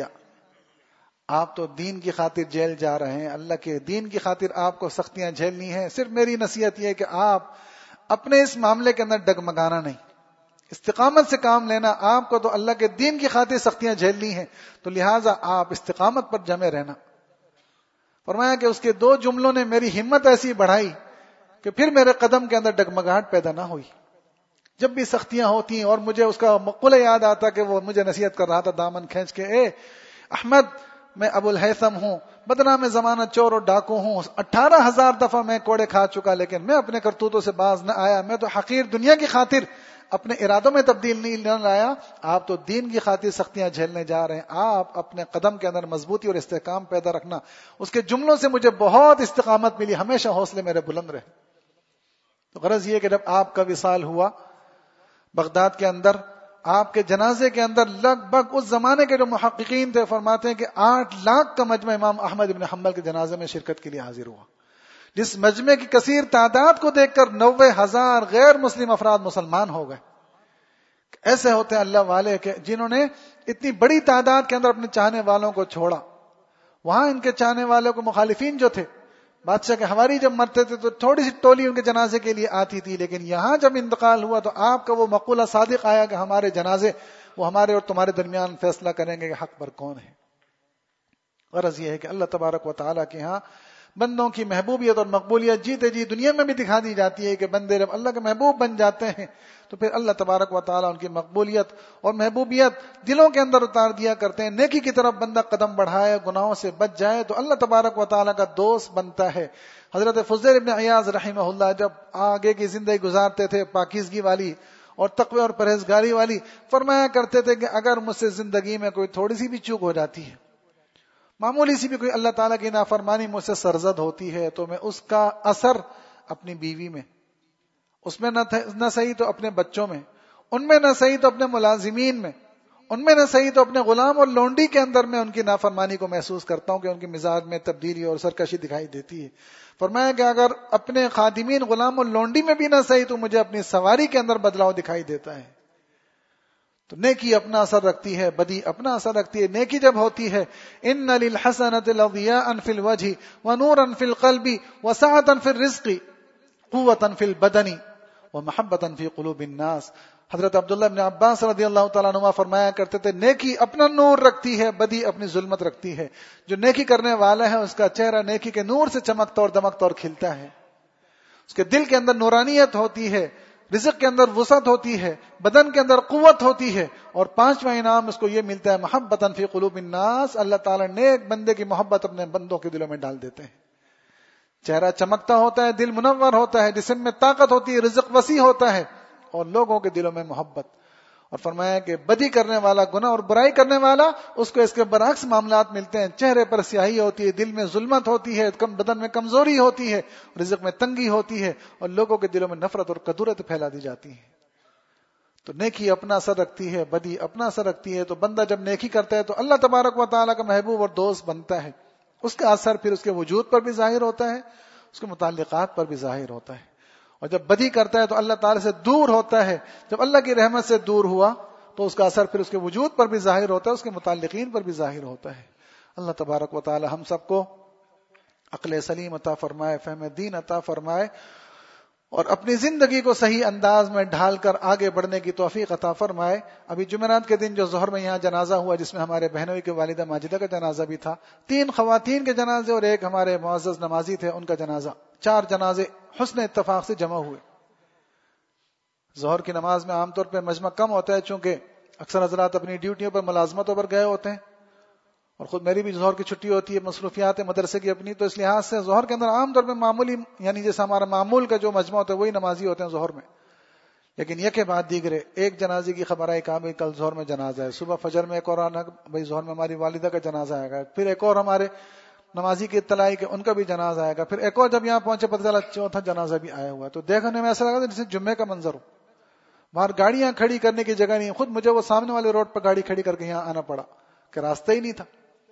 آپ تو دین کی خاطر جیل جا رہے ہیں، اللہ کے دین کی خاطر آپ کو سختیاں جھیلنی ہیں. صرف میری نصیحت یہ ہے کہ آپ اپنے اس معاملے کے اندر ڈگمگانا نہیں، استقامت سے کام لینا. آپ کو تو اللہ کے دین کی خاطر سختیاں جھیلنی ہیں، تو لہٰذا آپ استقامت پر جمے رہنا. فرمایا کہ اس کے 2 جملوں نے میری ہمت ایسی بڑھائی کہ پھر میرے قدم کے اندر ڈگمگاہٹ پیدا نہ ہوئی. جب بھی سختیاں ہوتی ہیں اور مجھے اس کا مقولہ یاد آتا کہ وہ مجھے نصیحت کر رہا تھا دامن کھینچ کے، اے احمد میں ابو الہیثم ہوں، بدنام زمانہ چور اور ڈاکو ہوں، 18,000 دفعہ میں کوڑے کھا چکا، لیکن میں اپنے کرتوتوں سے باز نہ آیا. میں تو حقیر دنیا کی خاطر اپنے ارادوں میں تبدیل نہیں نہ لایا. آپ تو دین کی خاطر سختیاں جھیلنے جا رہے ہیں. آپ اپنے قدم کے اندر مضبوطی اور استحکام پیدا رکھنا. اس کے جملوں سے مجھے بہت استقامت ملی، ہمیشہ حوصلے میرے بلند رہے. تو غرض یہ کہ جب آپ کا وصال ہوا بغداد کے اندر، آپ کے جنازے کے اندر لگ بھگ اس زمانے کے جو محققین تھے فرماتے ہیں کہ 8 لاکھ کا مجمع امام احمد بن حنبل کے جنازے میں شرکت کے لیے حاضر ہوا. جس مجمع کی کثیر تعداد کو دیکھ کر 90,000 غیر مسلم افراد مسلمان ہو گئے. ایسے ہوتے ہیں اللہ والے کہ جنہوں نے اتنی بڑی تعداد کے اندر اپنے چاہنے والوں کو چھوڑا. وہاں ان کے چاہنے والوں کو مخالفین جو تھے، بادشاہ کے حواری جب مرتے تھے تو تھوڑی سی ٹولی ان کے جنازے کے لیے آتی تھی، لیکن یہاں جب انتقال ہوا تو آپ کا وہ مقولہ صادق آیا کہ ہمارے جنازے وہ ہمارے اور تمہارے درمیان فیصلہ کریں گے کہ حق پر کون ہے. غرض یہ ہے کہ اللہ تبارک و تعالیٰ کے ہاں بندوں کی محبوبیت اور مقبولیت جیتے جی دنیا میں بھی دکھا دی جاتی ہے کہ بندے جب اللہ کے محبوب بن جاتے ہیں تو پھر اللہ تبارک و تعالیٰ ان کی مقبولیت اور محبوبیت دلوں کے اندر اتار دیا کرتے ہیں. نیکی کی طرف بندہ قدم بڑھائے، گناہوں سے بچ جائے تو اللہ تبارک و تعالیٰ کا دوست بنتا ہے. حضرت فضیل ابن عیاض رحمہ اللہ جب آگے کی زندگی گزارتے تھے پاکیزگی والی اور تقوی اور پرہیزگاری والی، فرمایا کرتے تھے کہ اگر مجھ سے زندگی میں کوئی تھوڑی سی بھی چوک ہو جاتی ہے، معمولی سی بھی کوئی اللہ تعالیٰ کی نافرمانی مجھ سے سرزد ہوتی ہے، تو میں اس کا اثر اپنی بیوی میں، اس میں نہ صحیح تو اپنے بچوں میں، ان میں نہ صحیح تو اپنے ملازمین میں، ان میں نہ صحیح تو اپنے غلام اور لونڈی کے اندر میں ان کی نافرمانی کو محسوس کرتا ہوں کہ ان کی مزاج میں تبدیلی اور سرکشی دکھائی دیتی ہے. فرمایا کہ اگر اپنے خادمین غلام اور لونڈی میں بھی نہ صحیح تو مجھے اپنی سواری کے اندر بدلاؤ دکھائی دیتا ہے. تو نیکی اپنا اثر رکھتی ہے، بدی اپنا اثر رکھتی ہے. نیکی جب ہوتی ہے ان للحسنۃ لضیاء فی الوجہ ونورا فی القلب وسعة فی الرزق قوة فی البدن ومحبة فی قلوب الناس. حضرت عبداللہ ابن عباس رضی اللہ تعالیٰ عنہ فرمایا کرتے تھے نیکی اپنا نور رکھتی ہے، بدی اپنی ظلمت رکھتی ہے. جو نیکی کرنے والا ہے اس کا چہرہ نیکی کے نور سے چمکتا اور دمکتا اور کھلتا ہے، اس کے دل کے اندر نورانیت ہوتی ہے، رزق کے اندر وسعت ہوتی ہے، بدن کے اندر قوت ہوتی ہے. اور پانچواں انعام اس کو یہ ملتا ہے محبتاً فی قلوب الناس. اللہ تعالیٰ نیک بندے کی محبت اپنے بندوں کے دلوں میں ڈال دیتے ہیں. چہرہ چمکتا ہوتا ہے، دل منور ہوتا ہے، جسم میں طاقت ہوتی ہے، رزق وسیع ہوتا ہے اور لوگوں کے دلوں میں محبت. اور فرمایا کہ بدی کرنے والا، گناہ اور برائی کرنے والا، اس کو اس کے برعکس معاملات ملتے ہیں. چہرے پر سیاہی ہوتی ہے، دل میں ظلمت ہوتی ہے، بدن میں کمزوری ہوتی ہے، رزق میں تنگی ہوتی ہے اور لوگوں کے دلوں میں نفرت اور کدورت پھیلا دی جاتی ہے. تو نیکی اپنا اثر رکھتی ہے، بدی اپنا اثر رکھتی ہے. تو بندہ جب نیکی کرتا ہے تو اللہ تبارک و تعالیٰ کا محبوب اور دوست بنتا ہے. اس کا اثر پھر اس کے وجود پر بھی ظاہر ہوتا ہے، اس کے متعلقات پر بھی ظاہر ہوتا ہے. اور جب بدی کرتا ہے تو اللہ تعالیٰ سے دور ہوتا ہے. جب اللہ کی رحمت سے دور ہوا تو اس کا اثر پھر اس کے وجود پر بھی ظاہر ہوتا ہے، اس کے متعلقین پر بھی ظاہر ہوتا ہے. اللہ تبارک و تعالیٰ ہم سب کو عقل سلیم عطا فرمائے، فہم دین عطا فرمائے اور اپنی زندگی کو صحیح انداز میں ڈھال کر آگے بڑھنے کی توفیق عطا فرمائے. ابھی جمعرات کے دن جو ظہر میں یہاں جنازہ ہوا جس میں ہمارے بہنوئی کے والدہ ماجدہ کا جنازہ بھی تھا، 3 خواتین کے جنازے اور ایک ہمارے معزز نمازی تھے ان کا جنازہ، 4 جنازے حسن اتفاق سے جمع ہوئے. ظہر کی نماز میں عام طور پہ مجمع کم ہوتا ہے چونکہ اکثر حضرات اپنی ڈیوٹیوں پر ملازمتوں پر گئے ہوتے ہیں اور خود میری بھی ظہر کی چھٹی ہوتی ہے، مصروفیات مدرسے کی اپنی. تو اس لحاظ سے ظہر کے اندر عام طور پہ معمولی یعنی جیسا ہمارا معمول کا جو مجمع ہوتا ہے وہی نمازی ہوتے ہیں ظہر میں. لیکن یہ کے بعد دیگرے ایک جنازے کی خبر آئی کہ کل ظہر میں جنازہ ہے، صبح فجر میں ایک اور آنا بھائی ظہر میں ہماری والدہ کا جنازہ آئے گا، پھر ایک اور ہمارے نمازی کی اطلاع کہ ان کا بھی جنازہ آئے گا، پھر ایک اور جب یہاں پہنچے پتہ چلا 4تھا جنازہ بھی آیا ہوا ہے. تو دیکھنے میں ایسا لگا جیسے جمعے کا منظر ہو. باہر گاڑیاں کھڑی کرنے کی جگہ نہیں، خود مجھے وہ سامنے والے روڈ پر گاڑی کھڑی کر کے یہاں آنا پڑا کہ راستہ ہی نہیں تھا.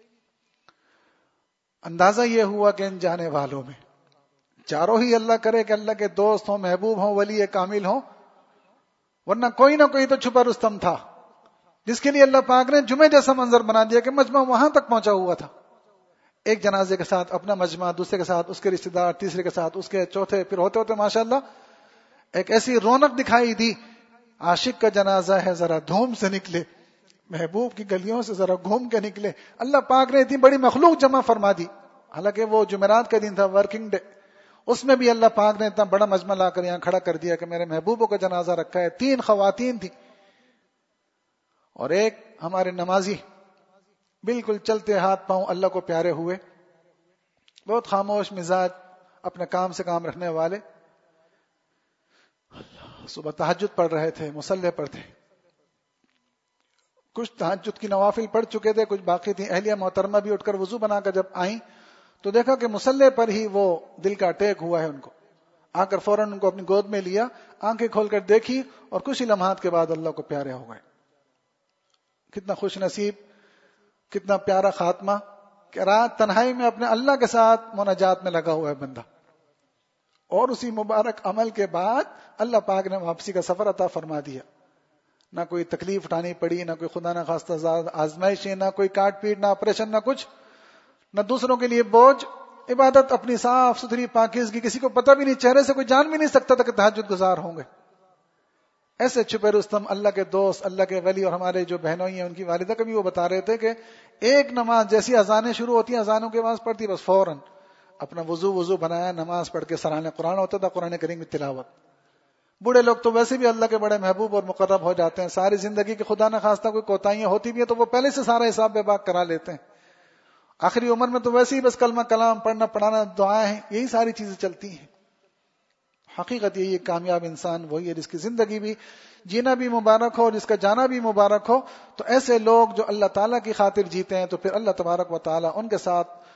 اندازہ یہ ہوا کہ ان جانے والوں میں چاروں ہی اللہ کرے کہ اللہ کے دوست ہوں، محبوب ہوں، ولی کامل ہوں، ورنہ کوئی نہ کوئی تو چھپا رستم تھا جس کے لیے اللہ پاک نے جمعے جیسا منظر بنا دیا کہ مجمع وہاں تک پہنچا ہوا تھا. ایک جنازے کے ساتھ اپنا مجمع، دوسرے کے ساتھ اس کے رشتہ دار، تیسرے کے ساتھ اس کے، چوتھے، پھر ہوتے ہوتے ماشاءاللہ ایک ایسی رونق دکھائی دی. عاشق کا جنازہ ہے ذرا دھوم سے نکلے، محبوب کی گلیوں سے ذرا گھوم کے نکلے. اللہ پاک نے اتنی بڑی مخلوق جمع فرما دی. حالانکہ وہ جمعرات کا دن تھا، ورکنگ ڈے، اس میں بھی اللہ پاک نے اتنا بڑا مجمع لا کر یہاں کھڑا کر دیا کہ میرے محبوبوں کا جنازہ رکھا ہے. 3 خواتین تھی اور ایک ہمارے نمازی، بالکل چلتے ہاتھ پاؤں اللہ کو پیارے ہوئے، بہت خاموش مزاج، اپنے کام سے کام رکھنے والے. صبح تہجد پڑھ رہے تھے، مصلی پر تھے، کچھ تہجد کی نوافل پڑھ چکے تھے، کچھ باقی تھی. اہلیہ محترمہ بھی اٹھ کر وضو بنا کر جب آئیں تو دیکھا کہ مصلی پر ہی وہ دل کا اٹیک ہوا ہے ان کو. آ کر فوراً ان کو اپنی گود میں لیا، آنکھیں کھول کر دیکھی اور کچھ ہی لمحات کے بعد اللہ کو پیارے ہو گئے. کتنا خوش نصیب، کتنا پیارا خاتمہ کہ رات تنہائی میں اپنے اللہ کے ساتھ مناجات میں لگا ہوا ہے بندہ، اور اسی مبارک عمل کے بعد اللہ پاک نے واپسی کا سفر عطا فرما دیا. نہ کوئی تکلیف اٹھانی پڑی، نہ کوئی خدا نہ خواستہ آزمائشیں، نہ کوئی کاٹ پیٹ، نہ آپریشن، نہ کچھ، نہ دوسروں کے لیے بوجھ. عبادت اپنی صاف ستھری پاکیزگی، کسی کو پتہ بھی نہیں، چہرے سے کوئی جان بھی نہیں سکتا تھا کہ تہجد گزار ہوں گے. ایسے چھپے رستم، اللہ کے دوست، اللہ کے ولی. اور ہمارے جو بہنوئی ہیں ان کی والدہ کبھی وہ بتا رہے تھے کہ ایک نماز جیسی اذانیں شروع ہوتی ہیں، اذانوں کی آواز پڑتی، بس فوراً اپنا وضو بنایا، نماز پڑھ کے سرانہ قرآن ہوتا تھا، قرآن کریم کی تلاوت. بوڑھے لوگ تو ویسے بھی اللہ کے بڑے محبوب اور مقرب ہو جاتے ہیں، ساری زندگی کے خدا نہ خواستہ کوئی کوتاہیاں ہوتی بھی ہیں تو وہ پہلے سے سارا حساب بے باک کرا لیتے ہیں. آخری عمر میں تو ویسے ہی بس کلمہ کلام پڑھنا، پڑھانا، دعائیں ہیں، یہی ساری چیزیں چلتی ہیں. حقیقت یہی ہے، کامیاب انسان وہی ہے جس کی زندگی بھی جینا بھی مبارک ہو، جس کا جانا بھی مبارک ہو. تو ایسے لوگ جو اللہ تعالیٰ کی خاطر جیتے ہیں تو پھر اللہ تبارک و تعالیٰ ان کے ساتھ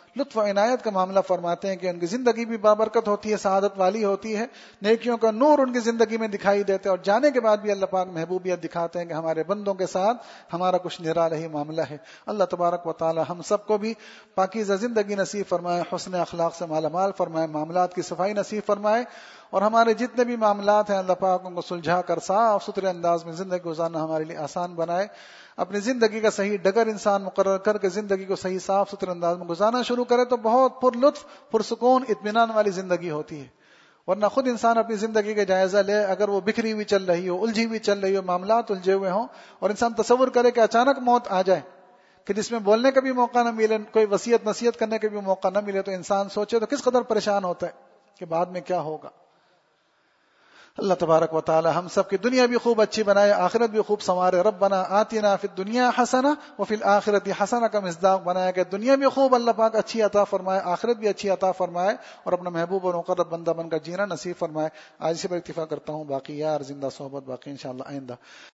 لطف و عنایت کا معاملہ فرماتے ہیں کہ ان کی زندگی بھی بابرکت ہوتی ہے، سعادت والی ہوتی ہے، نیکیوں کا نور ان کی زندگی میں دکھائی دیتے ہیں، اور جانے کے بعد بھی اللہ پاک محبوبیت دکھاتے ہیں کہ ہمارے بندوں کے ساتھ ہمارا کچھ نرالا ہی معاملہ ہے۔ اللہ تبارک و تعالی ہم سب کو بھی پاکیزہ زندگی نصیب فرمائے، حسن اخلاق سے مالا مال فرمائے، معاملات کی صفائی نصیب فرمائے، اور ہمارے جتنے بھی معاملات ہیں اللہ پاک ان کو سلجھا کر صاف ستھرے انداز میں زندگی گزارنا ہمارے لیے آسان بنائے۔ اپنی زندگی کا صحیح ڈگر انسان مقرر کر کے زندگی کو صحیح صاف ستھرے انداز میں گزارنا شروع کرے تو بہت پر لطف، پرسکون، اطمینان والی زندگی ہوتی ہے۔ ورنہ خود انسان اپنی زندگی کا جائزہ لے، اگر وہ بکھری ہوئی چل رہی ہو، الجھی ہوئی چل رہی ہو، معاملات الجھے ہوئے ہوں، اور انسان تصور کرے کہ اچانک موت آ جائے کہ جس میں بولنے کا بھی موقع نہ ملے، کوئی وصیت نصیحت کرنے کا بھی موقع نہ ملے، تو انسان سوچے تو کس قدر پریشان ہوتا ہے کہ بعد میں کیا ہوگا۔ اللہ تبارک و تعالی ہم سب کی دنیا بھی خوب اچھی بنائے، آخرت بھی خوب سنوارے۔ ربنا آتنا فی الدنیا حسنہ وفی الآخرۃ حسنہ کا مصداق بنایا کہ دنیا بھی خوب اللہ پاک اچھی عطا فرمائے، آخرت بھی اچھی عطا فرمائے، اور اپنا محبوب اور مقرب بندہ بن کر جینا نصیب فرمائے۔ آج اسی پر اکتفا کرتا ہوں، باقی یار زندہ صحبت باقی انشاءاللہ آئندہ۔